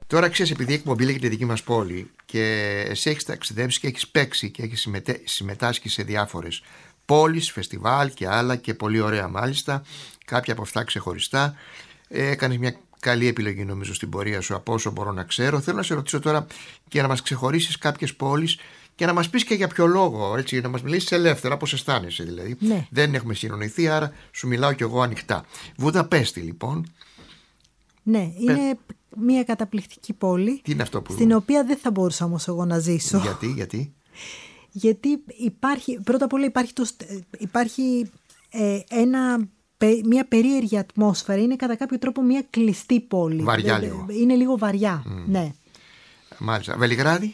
Τώρα ξέρεις, επειδή η εκπομπή λέγεται δική μας πόλη και εσύ έχεις ταξιδέψει και έχεις παίξει και έχεις συμμετέ... συμμετάσχει σε διάφορες πόλεις, φεστιβάλ και άλλα και πολύ ωραία μάλιστα, κάποια από αυτά ξεχωριστά. Ε, έκανες μια καλή επιλογή νομίζω στην πορεία σου από όσο μπορώ να ξέρω. Θέλω να σε ρωτήσω τώρα και να μας ξεχωρίσεις κάποιες πόλεις και να μας πεις και για ποιο λόγο, έτσι, να μας μιλήσεις ελεύθερα, πώς αισθάνεσαι δηλαδή. Ναι. Δεν έχουμε συνονιθεί, άρα σου μιλάω κι εγώ ανοιχτά. Βουδαπέστη λοιπόν. Ναι, είναι μια καταπληκτική πόλη. Τι είναι αυτό που... στην οποία δεν θα μπορούσα όμως εγώ να ζήσω. Γιατί, γιατί... Γιατί υπάρχει, πρώτα απ' όλα υπάρχει, το, υπάρχει ε, ένα, μια περίεργη ατμόσφαιρα. Είναι κατά κάποιο τρόπο μια κλειστή πόλη. Βαριά λίγο. Είναι λίγο βαριά, mm. ναι. Μάλιστα. Βελιγράδι.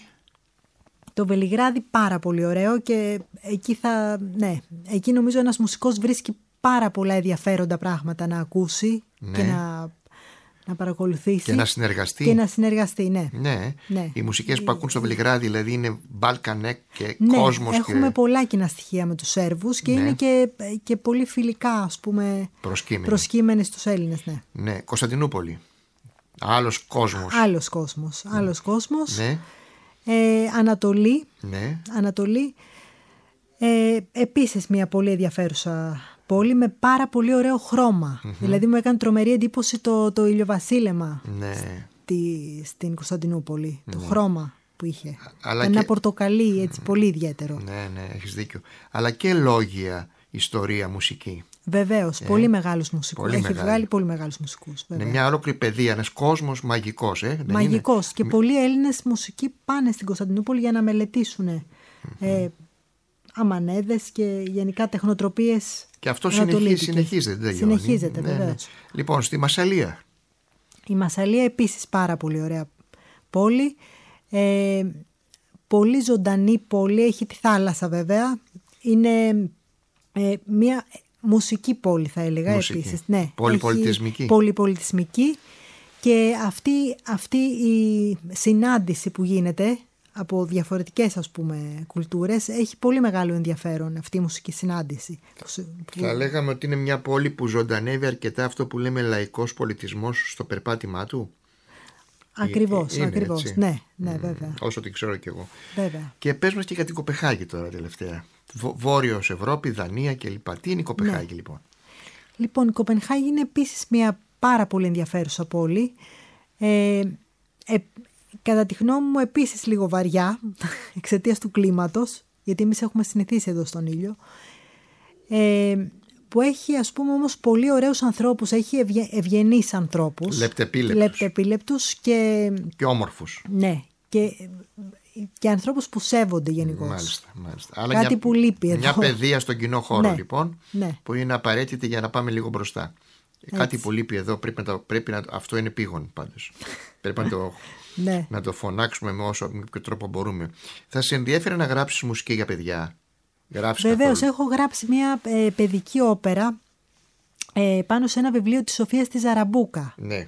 Το Βελιγράδι πάρα πολύ ωραίο και εκεί θα, ναι, εκεί νομίζω ένας μουσικός βρίσκει πάρα πολλά ενδιαφέροντα πράγματα να ακούσει, ναι, και να, να παρακολουθήσει. Και να συνεργαστεί. Και να συνεργαστεί, ναι. Ναι. ναι. Οι μουσικές που ακούν στο Βελιγράδι δηλαδή είναι Balkanek και ναι, κόσμος. Έχουμε και... πολλά κοινά στοιχεία με τους Σέρβους και ναι, είναι και, και πολύ φιλικά, ας πούμε, προσκύμενοι, προσκύμενοι στους Έλληνες. Ναι. Ναι. Κωνσταντινούπολη. Άλλος κόσμος. Άλλος κόσμος. Ναι. Άλλος κόσμος. Ναι. Ε, Ανατολή. Ναι. Ανατολή. Ε, επίσης μια πολύ ενδιαφέρουσα πόλη με πάρα πολύ ωραίο χρώμα. Mm-hmm. Δηλαδή μου έκανε τρομερή εντύπωση το, το ηλιοβασίλεμα, ναι, στη, στην Κωνσταντινούπολη. Ναι. Το χρώμα που είχε. Αλλά ένα και... πορτοκαλί, έτσι, πολύ ιδιαίτερο. Ναι, ναι, έχεις δίκιο. Αλλά και λόγια, ιστορία, μουσική. Βεβαίως, ε, πολύ μεγάλους μουσικούς. Πολύ Έχει μεγάλη. βγάλει πολύ μεγάλους μουσικούς. Είναι μια ολόκληρη παιδεία, ένας κόσμος μαγικός. Ε, μαγικός. Είναι... Και πολλοί Έλληνες μουσικοί πάνε στην Κωνσταντινούπολη για να μελετήσουν mm-hmm. ε, αμανέδες και γενικά τεχνοτροπίες. Και αυτό συνεχίζει, συνεχίζεται. Δεν συνεχίζεται, ναι, βεβαίως. Ναι. Λοιπόν, στη Μασσαλία. Η Μασσαλία επίσης πάρα πολύ ωραία πόλη. Ε, πολύ ζωντανή πόλη. Έχει τη θάλασσα βέβαια. Είναι ε, μια μουσική πόλη θα έλεγα μουσική. Επίσης. Ναι, πολυπολιτισμική. Πολυπολιτισμική. Και αυτή, αυτή η συνάντηση που γίνεται από διαφορετικές, ας πούμε, κουλτούρες, έχει πολύ μεγάλο ενδιαφέρον αυτή η μουσική συνάντηση. Θα λέγαμε ότι είναι μια πόλη που ζωντανεύει αρκετά αυτό που λέμε λαϊκός πολιτισμός στο περπάτημά του. Ακριβώς, είναι, ακριβώς. Έτσι. Ναι, ναι, βέβαια. Όσο την ξέρω κι εγώ. Βέβαια. Και πες μας και για την Κοπεχάγη τώρα τελευταία. Βόρειος Ευρώπη, Δανία κλπ. Τι είναι η Κοπεχάγη, ναι, λοιπόν? Λοιπόν, η Κοπενχάγη είναι επίσης μια πάρα πολύ ενδιαφέρουσα πόλη. Ε, ε, κατά τη γνώμη μου επίσης λίγο βαριά, εξαιτίας του κλίματος, γιατί εμείς έχουμε συνηθίσει εδώ στον ήλιο. Ε, που έχει, ας πούμε, όμως πολύ ωραίους ανθρώπους, έχει ευγε, ευγενείς ανθρώπους. Λεπτεπίλεπτους. Λεπτεπίλεπτους και... και όμορφους. Ναι, και, και ανθρώπους που σέβονται γενικώς. Μάλιστα, μάλιστα. Αλλά κάτι μια, που λείπει εδώ. Μια παιδεία στον κοινό χώρο, ναι, λοιπόν, ναι, που είναι απαραίτητη για να πάμε λίγο μπροστά. Έτσι. Κάτι που λείπει εδώ, πρέπει να, πρέπει να αυτό είναι πήγον πάντως. Πρέπει να το, ναι, να το φωνάξουμε με όσο με ποιο τρόπο μπορούμε. Θα σε ενδιαφέρει να γράψεις μουσική για παιδιά? Βεβαίως, έχω γράψει μια ε, παιδική όπερα ε, πάνω σε ένα βιβλίο της Σοφίας της Ζαραμπούκα. Ναι.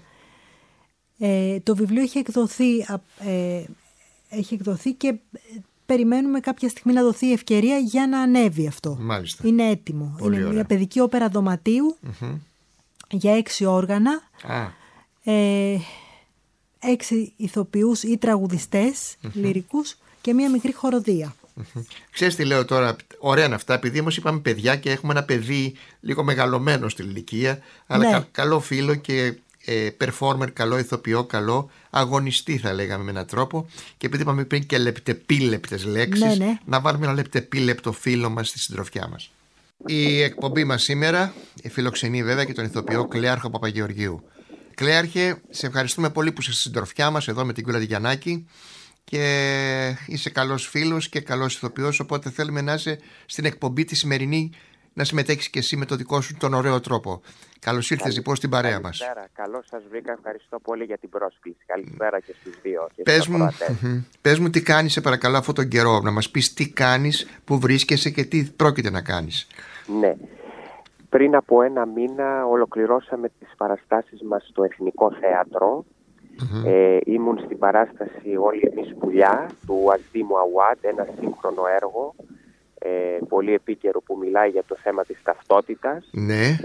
Ε, το βιβλίο έχει εκδοθεί, ε, έχει εκδοθεί και περιμένουμε κάποια στιγμή να δοθεί ευκαιρία για να ανέβει αυτό. Μάλιστα. Είναι έτοιμο. Πολύ είναι ωραία. Μια παιδική όπερα δωματίου, mm-hmm, για έξι όργανα, ah. ε, έξι ηθοποιούς ή τραγουδιστές, mm-hmm, λυρικούς και μια μικρή χοροδία. Mm-hmm. Ξέρεις τι λέω τώρα? Ωραία είναι αυτά, επειδή όμως είπαμε παιδιά και έχουμε ένα παιδί λίγο μεγαλωμένο στην ηλικία, αλλά ναι, κα, καλό φίλο και ε, performer, καλό ηθοποιό, καλό αγωνιστή θα λέγαμε με έναν τρόπο, και επειδή είπαμε πριν και λεπτεπίλεπτες λέξεις, ναι, ναι, να βάλουμε ένα λεπτεπίλεπτο φίλο μας στη συντροφιά μας. Η εκπομπή μας σήμερα φιλοξενεί βέβαια και τον ηθοποιό Κλέαρχο Παπαγεωργίου. Κλέαρχε, σε ευχαριστούμε πολύ που είσαι στη συντροφιά μας εδώ με την Κούλα Τηγιαννάκη και είσαι καλός φίλος και καλός ηθοποιός, οπότε θέλουμε να είσαι στην εκπομπή τη σημερινή, να συμμετέχεις και εσύ με το δικό σου τον ωραίο τρόπο. Καλώς ήρθες λοιπόν στην παρέα μας. Καλησπέρα, καλώς σας βρήκα, ευχαριστώ πολύ για την πρόσκληση. Καλησπέρα και στους δύο. Και πες, μου, πες μου τι κάνεις σε παρακαλώ αυτόν τον καιρό, να μας πεις τι κάνεις, που βρίσκεσαι και τι πρόκειται να κάνεις. Ναι, πριν από ένα μήνα ολοκληρώσαμε τις παραστάσεις μας στο Εθνικό Θέατρο. Mm-hmm. Ε, ήμουν στην παράσταση «Όλοι εμείς πουλιά» του Ασδήμου Αουάτ, ένα σύγχρονο έργο ε, πολύ επίκαιρο που μιλάει για το θέμα της ταυτότητας. Ναι.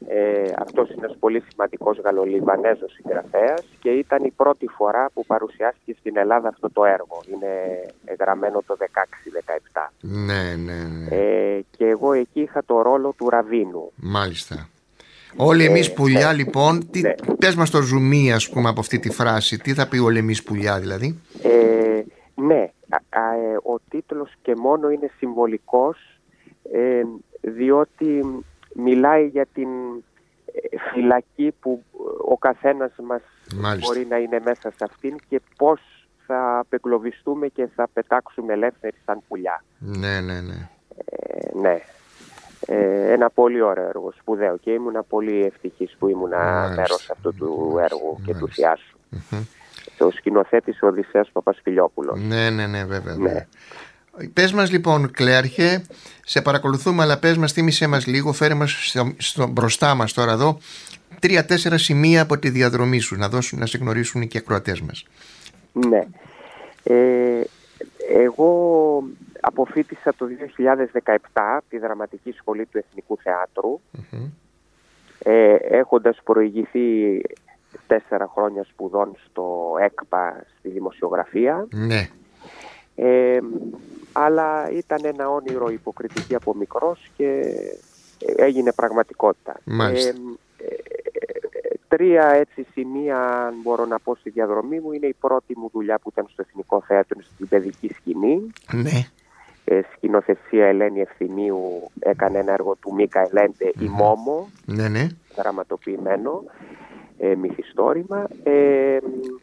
Ε, αυτός είναι ένας πολύ σημαντικός Γαλλολιβανέζος συγγραφέας και ήταν η πρώτη φορά που παρουσιάστηκε στην Ελλάδα αυτό το έργο. Είναι γραμμένο το δεκαέξι δεκαεπτά. Ναι, ναι, ναι. Ε, και εγώ εκεί είχα το ρόλο του Ραβίνου. Μάλιστα. Όλοι εμείς πουλιά, ε, λοιπόν, τι, ναι. πες μας το ζουμί, ας πούμε, από αυτή τη φράση. Τι θα πει όλοι εμείς πουλιά, δηλαδή? Ε, ναι, α, α, ε, ο τίτλος και μόνο είναι συμβολικός, ε, διότι μιλάει για την φυλακή που ο καθένας μας Μάλιστα. μπορεί να είναι μέσα σε αυτήν και πώς θα απεγκλωβιστούμε και θα πετάξουμε ελεύθεροι σαν πουλιά. Ναι, ναι, ναι. Ε, ναι. Ε, ένα πολύ ωραίο έργο, σπουδαίο, και ήμουνα πολύ ευτυχής που ήμουνα μέρος αυτού του έργου. Μάλιστα. Και του θεάσου. Mm-hmm. Το σκηνοθέτης ο Οδυσσέας Παπασφιλιόπουλος. Ναι, ναι, ναι, βέβαια. Ναι. Πες μας λοιπόν, Κλέαρχε, σε παρακολουθούμε, αλλά πες μας, θύμισέ μας λίγο, φέρε μας στο, στο, μπροστά μας τώρα εδώ τρία-τέσσερα σημεία από τη διαδρομή σου, να δώσουν, να σε γνωρίσουν και οι ακροατές μας. Ναι. Ε, εγώ αποφοίτησα το δύο χιλιάδες δεκαεπτά από τη Δραματική Σχολή του Εθνικού Θεάτρου, mm-hmm. ε, έχοντας προηγηθεί τέσσερα χρόνια σπουδών στο ΕΚΠΑ στη δημοσιογραφία. Ναι. Ε, αλλά ήταν ένα όνειρο υποκριτική από μικρός και έγινε πραγματικότητα. Μάλιστα. Ε, ε, τρία έτσι σημεία, αν μπορώ να πω, στη διαδρομή μου. Είναι η πρώτη μου δουλειά που ήταν στο Εθνικό Θέατρο, στην παιδική σκηνή. Ναι. Ε, σκηνοθεσία Ελένη Ευθυμίου, έκανε ένα έργο του Μίκα Ελέντε, mm-hmm. η Μόμο, ναι, ναι. δραματοποιημένο, ε, μυθιστόρημα. Ε,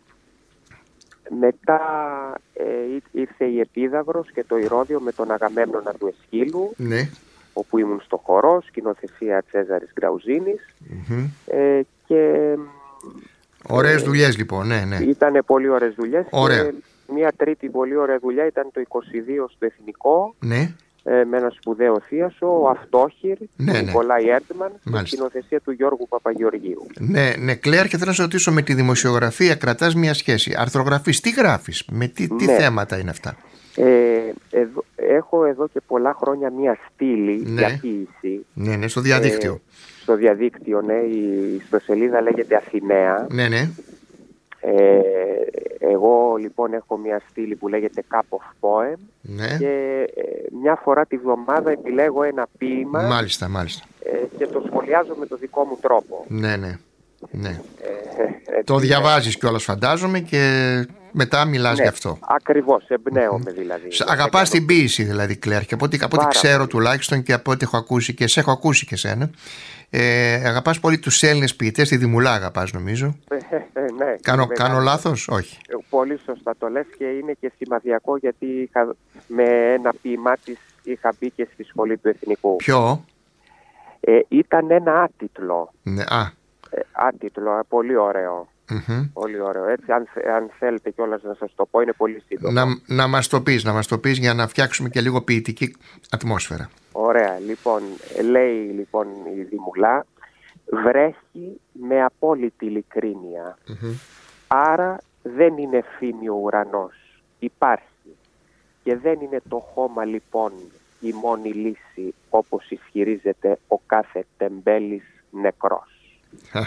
Μετά ε, ήρθε η Επίδαυρος και το Ηρώδιο με τον Αγαμέμνονα του Εσχύλου, ναι. όπου ήμουν στο χορό, σκηνοθεσία Τσέζαρης Γκραουζίνης. Mm-hmm. Ε, και, ωραίες ε, δουλειές λοιπόν, ναι, ναι. Ήτανε πολύ ωραίες δουλειές. Ωραία. Και μια τρίτη πολύ ωραία δουλειά ήταν το είκοσι δύο στο Εθνικό, ναι. ε, με ένα σπουδαίο θίασο, ο Αυτόχειρ, ναι, του ναι. Νικολάη Έρντμαν, με σκηνοθεσία του Γιώργου Παπαγεωργίου. Ναι, ναι, Κλέαρ, και θέλω να σε ρωτήσω, με τη δημοσιογραφία κρατάς μια σχέση. Αρθρογραφείς, τι γράφεις, με τι, τι ναι. θέματα είναι αυτά? Ε, εδώ, έχω εδώ και πολλά χρόνια μια στήλη ναι. για ποίηση. Ναι, ναι, στο διαδίκτυο. Ε, στο διαδίκτυο, ναι, η ιστοσελίδα λέγεται Αθηναία. Ναι, ναι. Ε, εγώ λοιπόν έχω μια στήλη που λέγεται Cup of Poem, ναι. και ε, μια φορά τη βδομάδα επιλέγω ένα ποίημα. Μάλιστα, μάλιστα. Ε, και το σχολιάζω με το δικό μου τρόπο. Ναι, ναι, ναι. Ε, το διαβάζεις κιόλας, φαντάζομαι, και μετά μιλάς, ναι, γι' αυτό. Ακριβώς, εμπνέομαι δηλαδή. Αγαπάς την ποίηση δηλαδή, Κλέαρ, και από ό,τι, από ό,τι ξέρω πολύ. Τουλάχιστον, και από ό,τι έχω ακούσει και σε έχω ακούσει και σένα, ε, αγαπάς πολύ τους Έλληνες ποιητές, τη Δημουλά αγαπάς, νομίζω. Ναι, κάνω, κάνω λάθος? Όχι. Πολύ σωστά το λες, και είναι και σημαδιακό, γιατί είχα, με ένα ποίημά της είχα μπει και στη Σχολή του Εθνικού. Ποιο? Ε, ήταν ένα άτιτλο. Ναι, α. Ε, άτιτλο, πολύ ωραίο. Mm-hmm. Πολύ ωραίο. Έτσι, αν, αν θέλετε κιόλας να σας το πω, είναι πολύ σύντομο. Να, να μας το πεις, να μας το πεις, για να φτιάξουμε και λίγο ποιητική ατμόσφαιρα. Ωραία. Λοιπόν, λέει λοιπόν η Δημουλά, βρέχει με απόλυτη ειλικρίνεια. Mm-hmm. Άρα δεν είναι φήμη ο ουρανός. Υπάρχει. Και δεν είναι το χώμα λοιπόν η μόνη λύση, όπως ισχυρίζεται ο κάθε τεμπέλης νεκρός.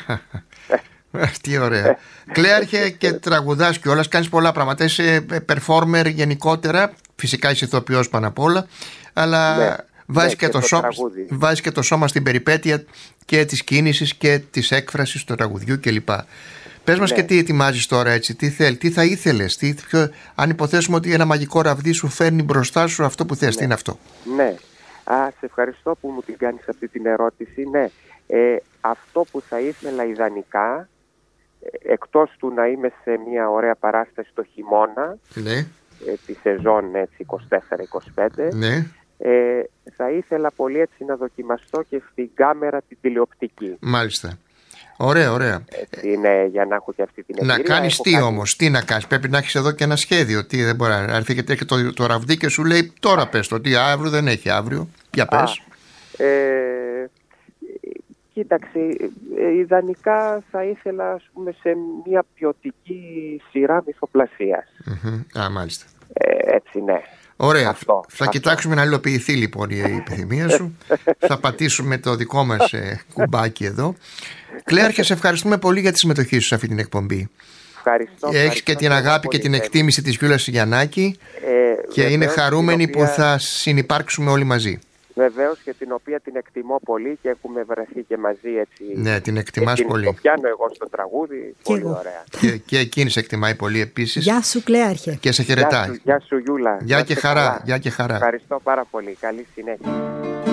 Τι ωραία. Κλέαρχε, και τραγουδάς κιόλας, κάνεις πολλά πράγματα. Είσαι performer γενικότερα. Φυσικά είσαι ηθοποιός πάνω απ' όλα. Αλλά ναι, βάζεις, ναι, και, και, το σώμα, βάζεις και το σώμα στην περιπέτεια και της κίνησης και της έκφρασης του τραγουδιού κλπ. Πες μας, ναι, και τι ετοιμάζεις τώρα, έτσι, τι, θέλ, τι θα ήθελες, τι, ποιο, αν υποθέσουμε ότι ένα μαγικό ραβδί σου φέρνει μπροστά σου αυτό που θες, ναι, τι είναι αυτό? Ναι. Α, σε ευχαριστώ που μου την κάνεις αυτή την ερώτηση. Ναι. Ε, αυτό που θα ήθελα ιδανικά, εκτός του να είμαι σε μια ωραία παράσταση το χειμώνα, ναι, ε, τη σεζόν έτσι, είκοσι τέσσερα είκοσι πέντε, ναι, ε, θα ήθελα πολύ έτσι να δοκιμαστώ και στην κάμερα την τηλεοπτική. Μάλιστα. Ωραία, ωραία. Έτσι, ναι, για να έχω και αυτή την εμπειρία. Να κάνεις τι κάτι... όμως, τι να κάνεις? Πρέπει να έχεις εδώ και ένα σχέδιο. Τι, δεν μπορεί να έρθει και το, το ραβδί και σου λέει τώρα πες το, τι αύριο δεν έχει αύριο. Για πες. Α, ε, κοίταξε, ιδανικά θα ήθελα, ας πούμε, σε μια ποιοτική σειρά μυθοπλασίας. Mm-hmm. Α, μάλιστα. Ε, έτσι, ναι. Ωραία. Αυτό, θα αυτό. κοιτάξουμε να υλοποιηθεί λοιπόν η επιθυμία σου. Θα πατήσουμε το δικό μας ε, κουμπάκι εδώ. Κλέαρχε, σε ευχαριστούμε πολύ για τη συμμετοχή σου σε αυτή την εκπομπή. Ευχαριστώ. Έχεις και την αγάπη και την εκτίμηση της Γιούλας Γιαννάκη ε, και είναι χαρούμενοι οποία... που θα συνυπάρξουμε όλοι μαζί. Βεβαίως, και την οποία την εκτιμώ πολύ και έχουμε βρεθεί και μαζί έτσι. Ναι, την εκτιμάς πολύ. Το πιάνω εγώ στο τραγούδι, και πολύ εγώ. ωραία. Και, και εκείνη σε εκτιμάει πολύ επίσης. Γεια σου, Κλέαρχε. Και σε χαιρετάει. Γεια σου, γεια σου Γιούλα. Γεια και χαρά, καλά. γεια και χαρά. Ευχαριστώ πάρα πολύ. Καλή συνέχεια.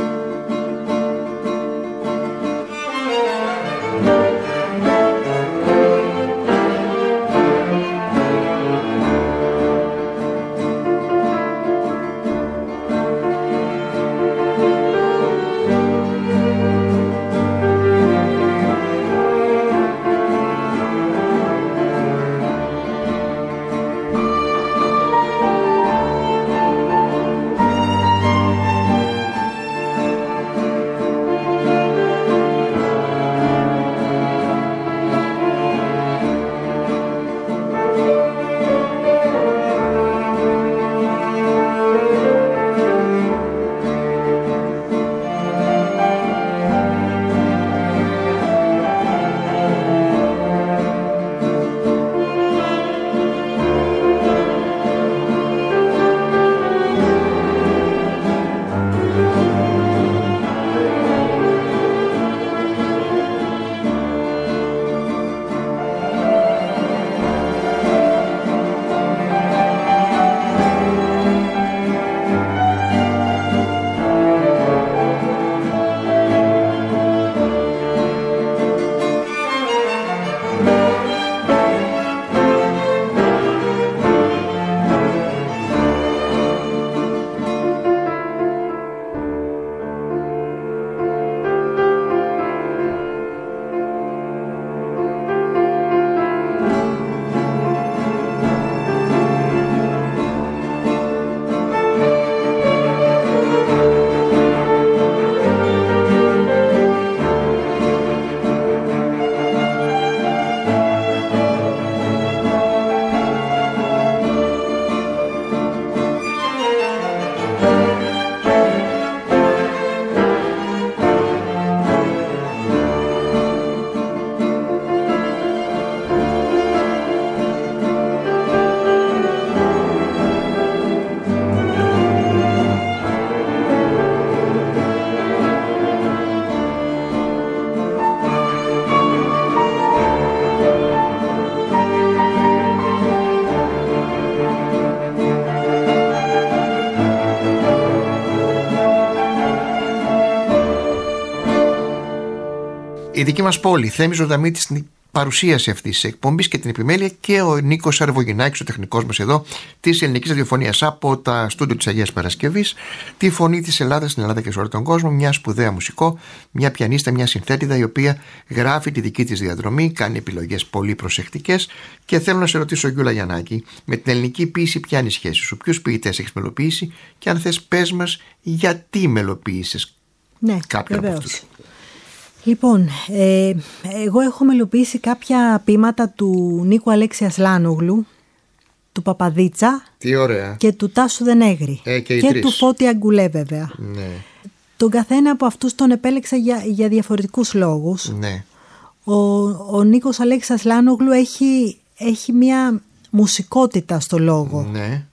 Η δική μας πόλη, Θέμη Ζορδαμίτη, στην παρουσίαση αυτής της εκπομπής και την επιμέλεια, και ο Νίκος Αρβογινάκης, ο τεχνικός μας εδώ της Ελληνικής Ραδιοφωνίας από τα στούντιο της Αγίας Παρασκευής, τη φωνή της Ελλάδας στην Ελλάδα και σε όλο τον κόσμο, μια σπουδαία μουσικό, μια πιανίστα, μια συνθέτηδα η οποία γράφει τη δική της διαδρομή, κάνει επιλογές πολύ προσεκτικές. Και θέλω να σε ρωτήσω, Γιούλα Γιαννάκη, με την ελληνική ποίηση ποια είναι η σχέση σου, ποιους ποιητές έχεις μελοποιήσει, και αν θες πες μας γιατί μελοποίησες ναι, κάποιον βεβαίως. από αυτούς. Λοιπόν, ε, εγώ έχω μελοποιήσει κάποια ποίηματα του Νίκου Αλέξη Ασλάνογλου, του Παπαδίτσα. Τι ωραία. Και του Τάσου Δενέγρη. Ε, και και του Φώτη Αγκουλέ, βέβαια. Ναι. Τον καθένα από αυτούς τον επέλεξα για, για διαφορετικούς λόγους. Ναι. Ο, ο Νίκος Αλέξης Ασλάνογλου έχει, έχει μια μουσικότητα στο λόγο. Ναι.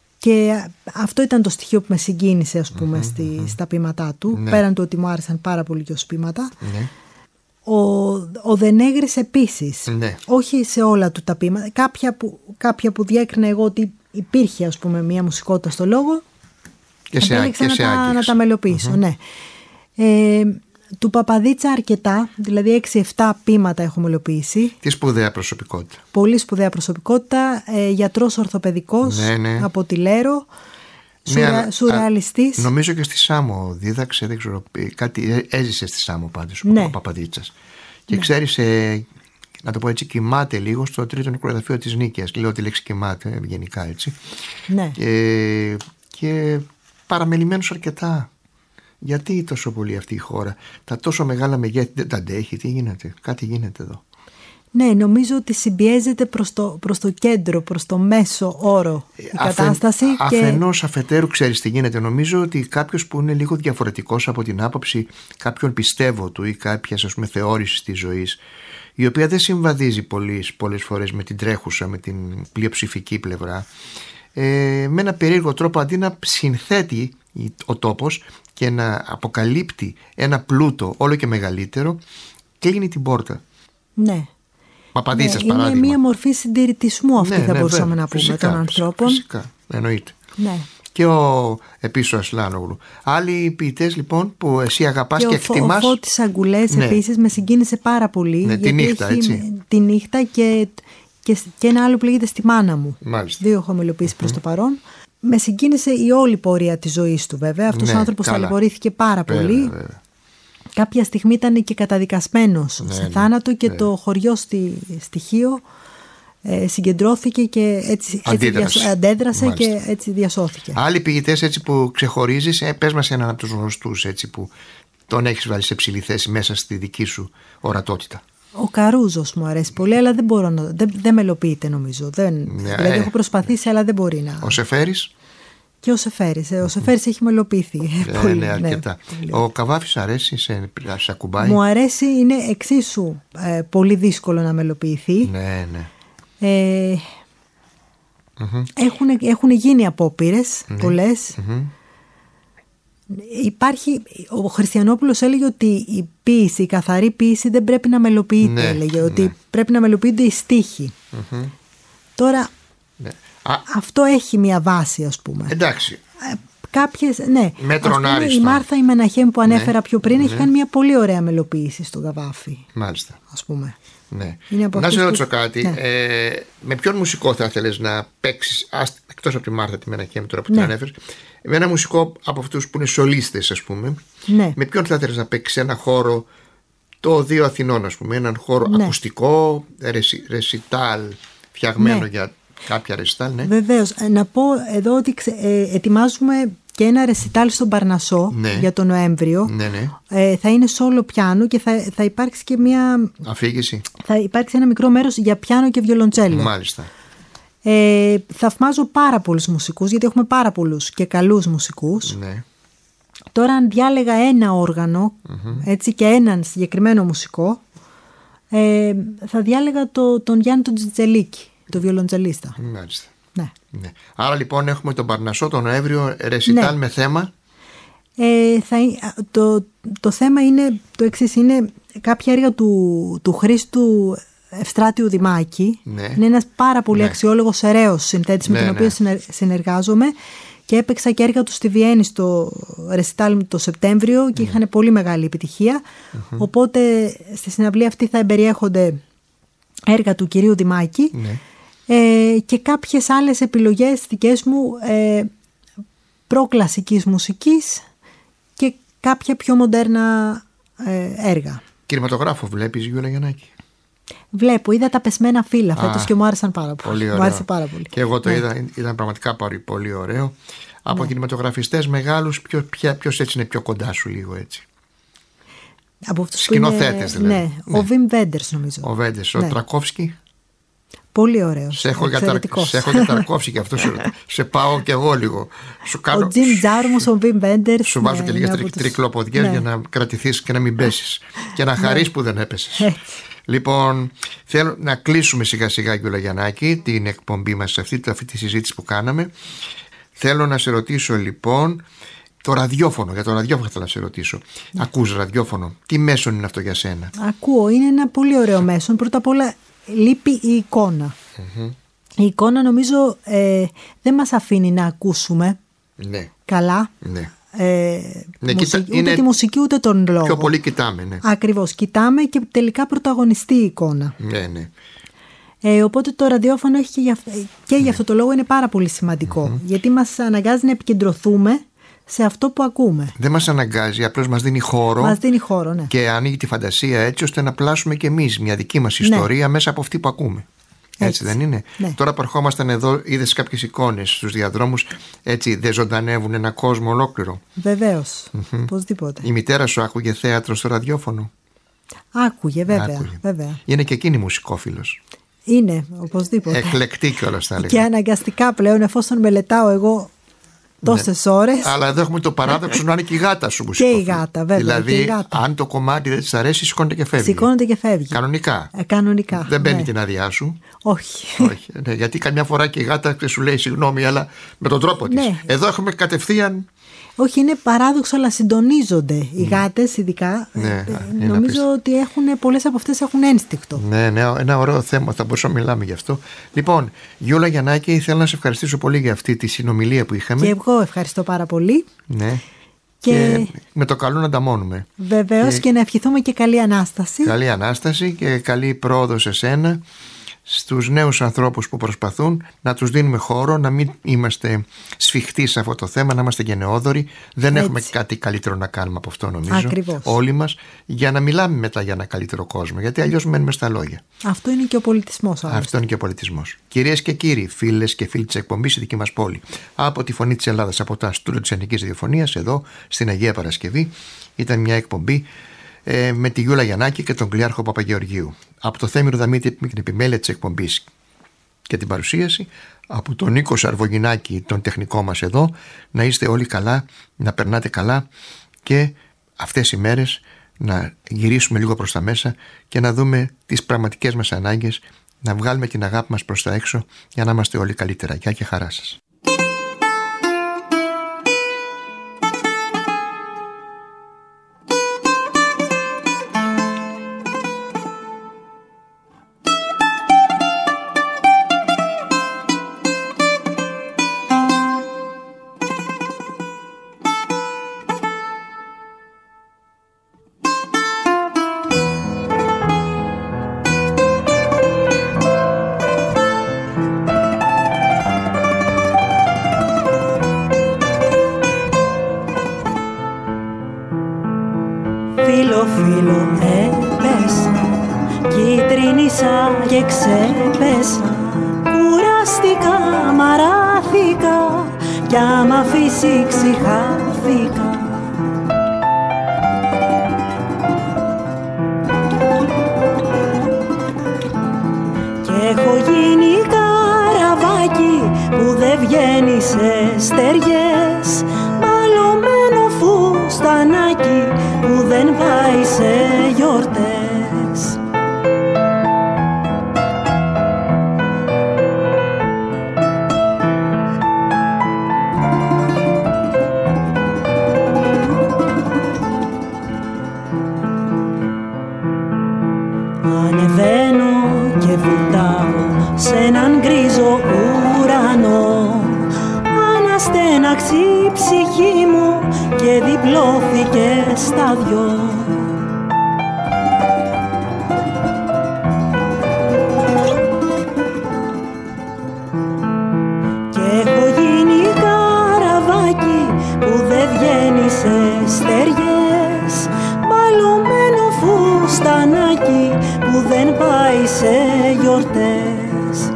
Και αυτό ήταν το στοιχείο που με συγκίνησε, ας πούμε, mm-hmm, στη, mm-hmm. στα ποίηματά του. Ναι. Πέραν του ότι μου άρεσαν πάρα πολύ και ως ποίηματα. Ναι. Ο, ο Δενέγρης επίσης. Ναι. Όχι σε όλα του τα ποίηματα. Κάποια που, κάποια που διέκρινα εγώ ότι υπήρχε, ας πούμε, μια μουσικότητα στο λόγο. Και σε, επέλεξα και να, σε τα, να τα μελοποιήσω. Mm-hmm. Ναι. Ε, του Παπαδίτσα αρκετά, δηλαδή έξι εφτά ποίηματα έχω μελοποιήσει. Τι σπουδαία προσωπικότητα. Πολύ σπουδαία προσωπικότητα, ε, γιατρός ορθοπαιδικός, ναι, ναι. από τη Λέρο, σουρα, ναι, σουρεαλιστής. Α, νομίζω και στη Σάμο δίδαξε, δεν ξέρω, κάτι έζησε στη Σάμο πάντως, ναι. ο Παπαδίτσας. Και ναι. ξέρεις, ε, να το πω έτσι, κοιμάται λίγο στο τρίτο νεκρογραφείο της Νίκαιας. Λέω τη λέξη κοιμάται, γενικά έτσι. Ναι. Ε, και παραμελημένος αρκετά. Γιατί τόσο πολύ αυτή η χώρα, τα τόσο μεγάλα μεγέθη δεν τα αντέχει, τι γίνεται, κάτι γίνεται εδώ. Ναι, νομίζω ότι συμπιέζεται προς το, προς το κέντρο, προς το μέσο όρο η Αφε, κατάσταση. Αφενός και... αφετέρου, ξέρεις τι γίνεται. Νομίζω ότι κάποιος που είναι λίγο διαφορετικός από την άποψη κάποιον πιστεύω του ή κάποιας, ας πούμε, θεώρησης της ζωής, η οποία δεν συμβαδίζει πολλές, πολλές φορές με την τρέχουσα, με την πλειοψηφική πλευρά, ε, με ένα περίεργο τρόπο, αντί να συνθέτει ο τόπος και να αποκαλύπτει ένα πλούτο όλο και μεγαλύτερο, κλείνει την πόρτα. Ναι. Παπαδίτσας, ναι, παράδειγμα. Είναι μια μορφή συντηρητισμού αυτή, ναι, θα ναι, μπορούσαμε βέβαια, να πούμε, φυσικά, των ανθρώπων. Φυσικά, εννοείται. Ναι. Και ο επίσης ο Ασλάνογλου. Άλλοι ποιητές λοιπόν που εσύ αγαπάς και, και ο, εκτιμάς. Ο Φώτης Αγκουλές, ναι, επίσης με συγκίνησε πάρα πολύ. Ναι, τη νύχτα, έχει, έτσι. Τη νύχτα και, και, και ένα άλλο που λέγεται Στη μάνα μου. Μάλιστα. Δύο έχω μελοποιήσει mm-hmm. προς το παρόν. Με συγκίνησε η όλη πορεία της ζωής του, βέβαια. Αυτός ναι, ο άνθρωπος ταλαιπωρήθηκε πάρα βέβαια, πολύ. Βέβαια. Κάποια στιγμή ήταν και καταδικασμένος ναι, σε θάνατο και ναι. το χωριό στη στοιχείο ε, συγκεντρώθηκε και έτσι, έτσι διασ... αντέδρασε Μάλιστα. και έτσι διασώθηκε. Άλλοι ποιητές έτσι που ξεχωρίζεις, ε, πες μας έναν από τους γνωστούς έτσι που τον έχεις βάλει σε ψηλή θέση μέσα στη δική σου ορατότητα. Ο Καρούζος μου αρέσει πολύ, αλλά δεν μπορώ να. Δεν, δεν μελοποιείται νομίζω. Δεν, ναι, δηλαδή ε, έχω προσπαθήσει, αλλά δεν μπορεί να. Ο Σεφέρης. Και ο Σεφέρης. Ο Σεφέρης έχει μελοποιηθεί. Ε, πολύ, ναι, αρκετά. Ναι, ο Καβάφης αρέσει, σε, σε ακουμπάει. Μου αρέσει, είναι εξίσου ε, πολύ δύσκολο να μελοποιηθεί. Ναι, ναι. Ε, mm-hmm. έχουν, έχουν γίνει απόπειρες ναι. πολλές. Mm-hmm. Υπάρχει, ο Χριστιανόπουλος έλεγε ότι η ποίηση, η καθαρή ποίηση δεν πρέπει να μελοποιείται. Ναι, έλεγε ναι. ότι πρέπει να μελοποιούνται οι στίχοι. Mm-hmm. Τώρα ναι. Α, αυτό έχει μια βάση, ας πούμε. Εντάξει. Κάποιες, ναι. Μέτρον άριστο. Η Μάρθα η Μεναχέμ που ανέφερα ναι, πιο πριν ναι. έχει κάνει μια πολύ ωραία μελοποίηση στον Καβάφη. Μάλιστα. Ας πούμε. Ναι. Να σε ρωτήσω που... κάτι. Ναι. Ε, με ποιον μουσικό θα ήθελες να παίξεις, εκτός από τη Μάρθα τη Μεναχέμ τώρα που ναι. την ανέφερες, με ένα μουσικό από αυτούς που είναι σολίστες, ας πούμε, ναι. με ποιον θα ήθελες να παίξεις ένα χώρο το Δύο Αθηνών, ας πούμε, έναν χώρο ναι. ακουστικό, ρεσι, ρεσιτάλ, φτιαγμένο ναι. για κάποια ρεσιτάλ, ναι. Βεβαίως. Να πω εδώ ότι ε, ετοιμάζουμε και ένα ρεσιτάλ στον Παρνασσό ναι. για τον Νοέμβριο. Ναι, ναι. Ε, θα είναι σόλο πιάνο και θα, θα υπάρξει και μια αφήγηση. Θα υπάρξει ένα μικρό μέρος για πιάνο και βιολοντσέλο. Μάλιστα. Ε, θαυμάζω πάρα πολλούς μουσικούς, γιατί έχουμε πάρα πολλούς και καλούς μουσικούς. Ναι. Τώρα αν διάλεγα ένα όργανο mm-hmm. έτσι, και έναν συγκεκριμένο μουσικό, ε, θα διάλεγα το, τον Γιάννη τον Τζιτζελίκη, το βιολοντσελίστα. Μάλιστα. Ναι. Ναι. Άρα λοιπόν έχουμε τον Παρνασσό τον Νοέμβριο, ρεσιτάλ ναι. με θέμα. Ε, θα, το, το θέμα είναι το εξής, είναι κάποια έργα του, του Χρήστου Ευστράτιου Δημάκη. Ναι. Είναι ένας πάρα πολύ ναι. αξιόλογος ερέος συνθέτης ναι, με τον ναι. οποίο συνεργάζομαι και έπαιξα και έργα του στη Βιέννη στο ρεσιτάλ το Σεπτέμβριο και ναι. είχαν πολύ μεγάλη επιτυχία. Mm-hmm. Οπότε στη συναυλία αυτή θα εμπεριέχονται έργα του κυρίου Δημάκη ναι. ε, και κάποιες άλλες επιλογές δικές μου ε, προκλασικής μουσικής και κάποια πιο μοντέρνα ε, έργα. Κινηματογράφο βλέπεις, Γιούλα Γιαννάκη? Βλέπω, είδα τα Πεσμένα φύλλα φέτος και μου άρεσαν πάρα πολύ. Πολύ μου άρεσε πάρα πολύ. Και εγώ το ναι. είδα, ήταν πραγματικά πολύ, πολύ ωραίο. Από ναι. κινηματογραφιστές μεγάλους, ποιο, ποιος έτσι είναι πιο κοντά σου λίγο έτσι? Από αυτούς σκηνοθέτες είναι, δηλαδή. Ναι, ναι. Ο Βιμ Βέντερς νομίζω. Ο Βέντερς, ναι. ο Τρακόφσκι. Πολύ ωραίος. Σε έχω για Ταρκόφσκι και αυτό σε, σε πάω και εγώ λίγο. Σου κάνω, ο Τζιμ Τζάρμος, ο Βιμ Βέντερς. Σου βάζω ναι, και λίγες τρι, τους... τρικλοποδιές ναι. για να κρατηθείς και να μην πέσεις. Και να χαρείς ναι. που δεν έπεσες. Λοιπόν, θέλω να κλείσουμε σιγά σιγά, Γιούλα Γιαννάκη, την εκπομπή μας αυτή, αυτή τη συζήτηση που κάναμε. Θέλω να σε ρωτήσω λοιπόν το ραδιόφωνο. Για το ραδιόφωνο θέλω να σε ρωτήσω. Ναι. Ακούς ραδιόφωνο? Τι μέσον είναι αυτό για σένα? Ακούω, είναι ένα πολύ ωραίο μέσον. Πρώτα απ' όλα λείπει η εικόνα. Mm-hmm. Η εικόνα νομίζω ε, δεν μας αφήνει να ακούσουμε ναι. καλά. Ναι. Ε, ναι, μουσική, κοίτα, ούτε τη μουσική ούτε τον λόγο. Πιο πολύ κοιτάμε, ναι. Ακριβώς, κοιτάμε και τελικά πρωταγωνιστεί η εικόνα. Ναι, ναι. Ε, οπότε το ραδιόφωνο έχει και, για, και ναι. γι' αυτό το λόγο είναι πάρα πολύ σημαντικό. Mm-hmm. Γιατί μας αναγκάζει να επικεντρωθούμε σε αυτό που ακούμε. Δεν μας αναγκάζει, απλώς μας δίνει χώρο. Μας δίνει χώρο, ναι. Και ανοίγει τη φαντασία έτσι ώστε να πλάσουμε κι εμείς μια δική μας ιστορία ναι. μέσα από αυτή που ακούμε. Έτσι, έτσι δεν είναι? Ναι. Τώρα που ερχόμασταν εδώ, είδες κάποιες εικόνες στους διαδρόμους, έτσι δεν ζωντανεύουν ένα κόσμο ολόκληρο? Βεβαίως, mm-hmm. οπωσδήποτε. Η μητέρα σου άκουγε θέατρο στο ραδιόφωνο? Άκουγε, βέβαια, Άκουγε. βέβαια. Είναι και εκείνη μουσικόφιλος. Είναι, οπωσδήποτε. Εκλεκτή κιόλας θα έλεγα. Και αναγκαστικά πλέον, εφόσον μελετάω εγώ τόσες ναι. ώρες. Αλλά εδώ έχουμε το παράδοξο να είναι και η γάτα σου μουσικόφιλη. Και η γάτα, βέβαια. Δηλαδή, και η γάτα. αν το κομμάτι δεν της αρέσει, σηκώνεται και φεύγει. Σηκώνεται και φεύγει. Κανονικά. Ε, κανονικά. Δεν παίρνει ναι. την άδειά σου. Όχι. Όχι. Ναι, γιατί καμιά φορά και η γάτα σου λέει συγγνώμη, αλλά με τον τρόπο της. Ναι. Εδώ έχουμε κατευθείαν. Όχι, είναι παράδοξο, αλλά συντονίζονται οι γάτες, ειδικά. Ναι, ε, νομίζω ότι έχουν, πολλές από αυτές έχουν ένστικτο. Ναι, ναι, ένα ωραίο θέμα, θα μπορούσαμε να μιλάμε γι' αυτό. Λοιπόν, Γιούλα Γιαννάκη, θέλω να σε ευχαριστήσω πολύ για αυτή τη συνομιλία που είχαμε. Και εγώ ευχαριστώ πάρα πολύ. Ναι. Και, και με το καλό να ανταμώνουμε. Βεβαίως, και... και να ευχηθούμε και καλή Ανάσταση. Καλή Ανάσταση και καλή πρόοδο σε σένα, στους νέους ανθρώπους που προσπαθούν, να τους δίνουμε χώρο, να μην είμαστε σφιχτοί σε αυτό το θέμα, να είμαστε γενναιόδοροι. Δεν Έτσι. έχουμε κάτι καλύτερο να κάνουμε από αυτό, νομίζω. Ακριβώς. Όλοι μας, για να μιλάμε μετά για ένα καλύτερο κόσμο. Γιατί αλλιώς μένουμε στα λόγια. Αυτό είναι και ο πολιτισμός. Άλλωστε. Αυτό είναι και ο πολιτισμός. Κυρίες και κύριοι, φίλες και φίλοι της εκπομπής, η δική μας πόλη, από τη Φωνή της Ελλάδας, από τα στούντιο της Ελληνικής Ραδιοφωνίας, εδώ στην Αγία Παρασκευή, ήταν μια εκπομπή ε, με τη Γιούλα Γιαννάκη και τον Κλειάρχο Παπαγεωργίου. Από το Θέμηρο Δαμίτη, την επιμέλεια της εκπομπής και την παρουσίαση, από τον Νίκο Σαρβογινάκη, τον τεχνικό μας εδώ. Να είστε όλοι καλά, να περνάτε καλά και αυτές οι μέρες να γυρίσουμε λίγο προς τα μέσα και να δούμε τις πραγματικές μας ανάγκες, να βγάλουμε την αγάπη μας προς τα έξω για να είμαστε όλοι καλύτερα. Γεια και χαρά σας. Φίλο, φίλο, έπεσα, κυτρίνησα και ξέπεσα. Κουράστηκα, μαράθηκα κι άμα αφήσει ξεχάθηκα. Κι έχω γίνει καραβάκι που δεν βγαίνει σε στεριές, μπαλωμένο φουστανάκι που δεν πάει σε γιορτές. Ανεβαίνω και βουτάω σε έναν γκρίζο ουρανό, αναστέναξε η ψυχή μου και διπλώθηκε στα δυο. Και έχω γίνει καραβάκι που δεν βγαίνει σε στεριές, μπαλωμένο φουστανάκι που δεν πάει σε γιορτές.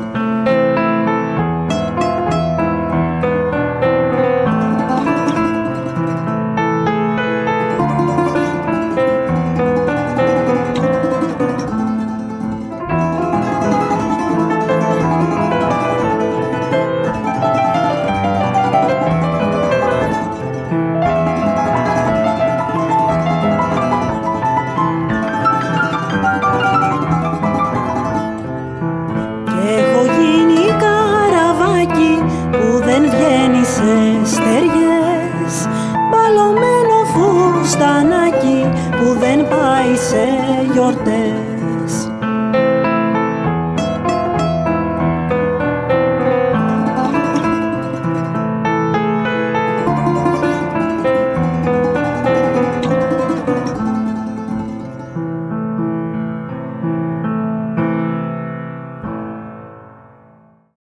Στεριές, μπαλωμένο φουστανάκι που δεν πάει σε γιορτές.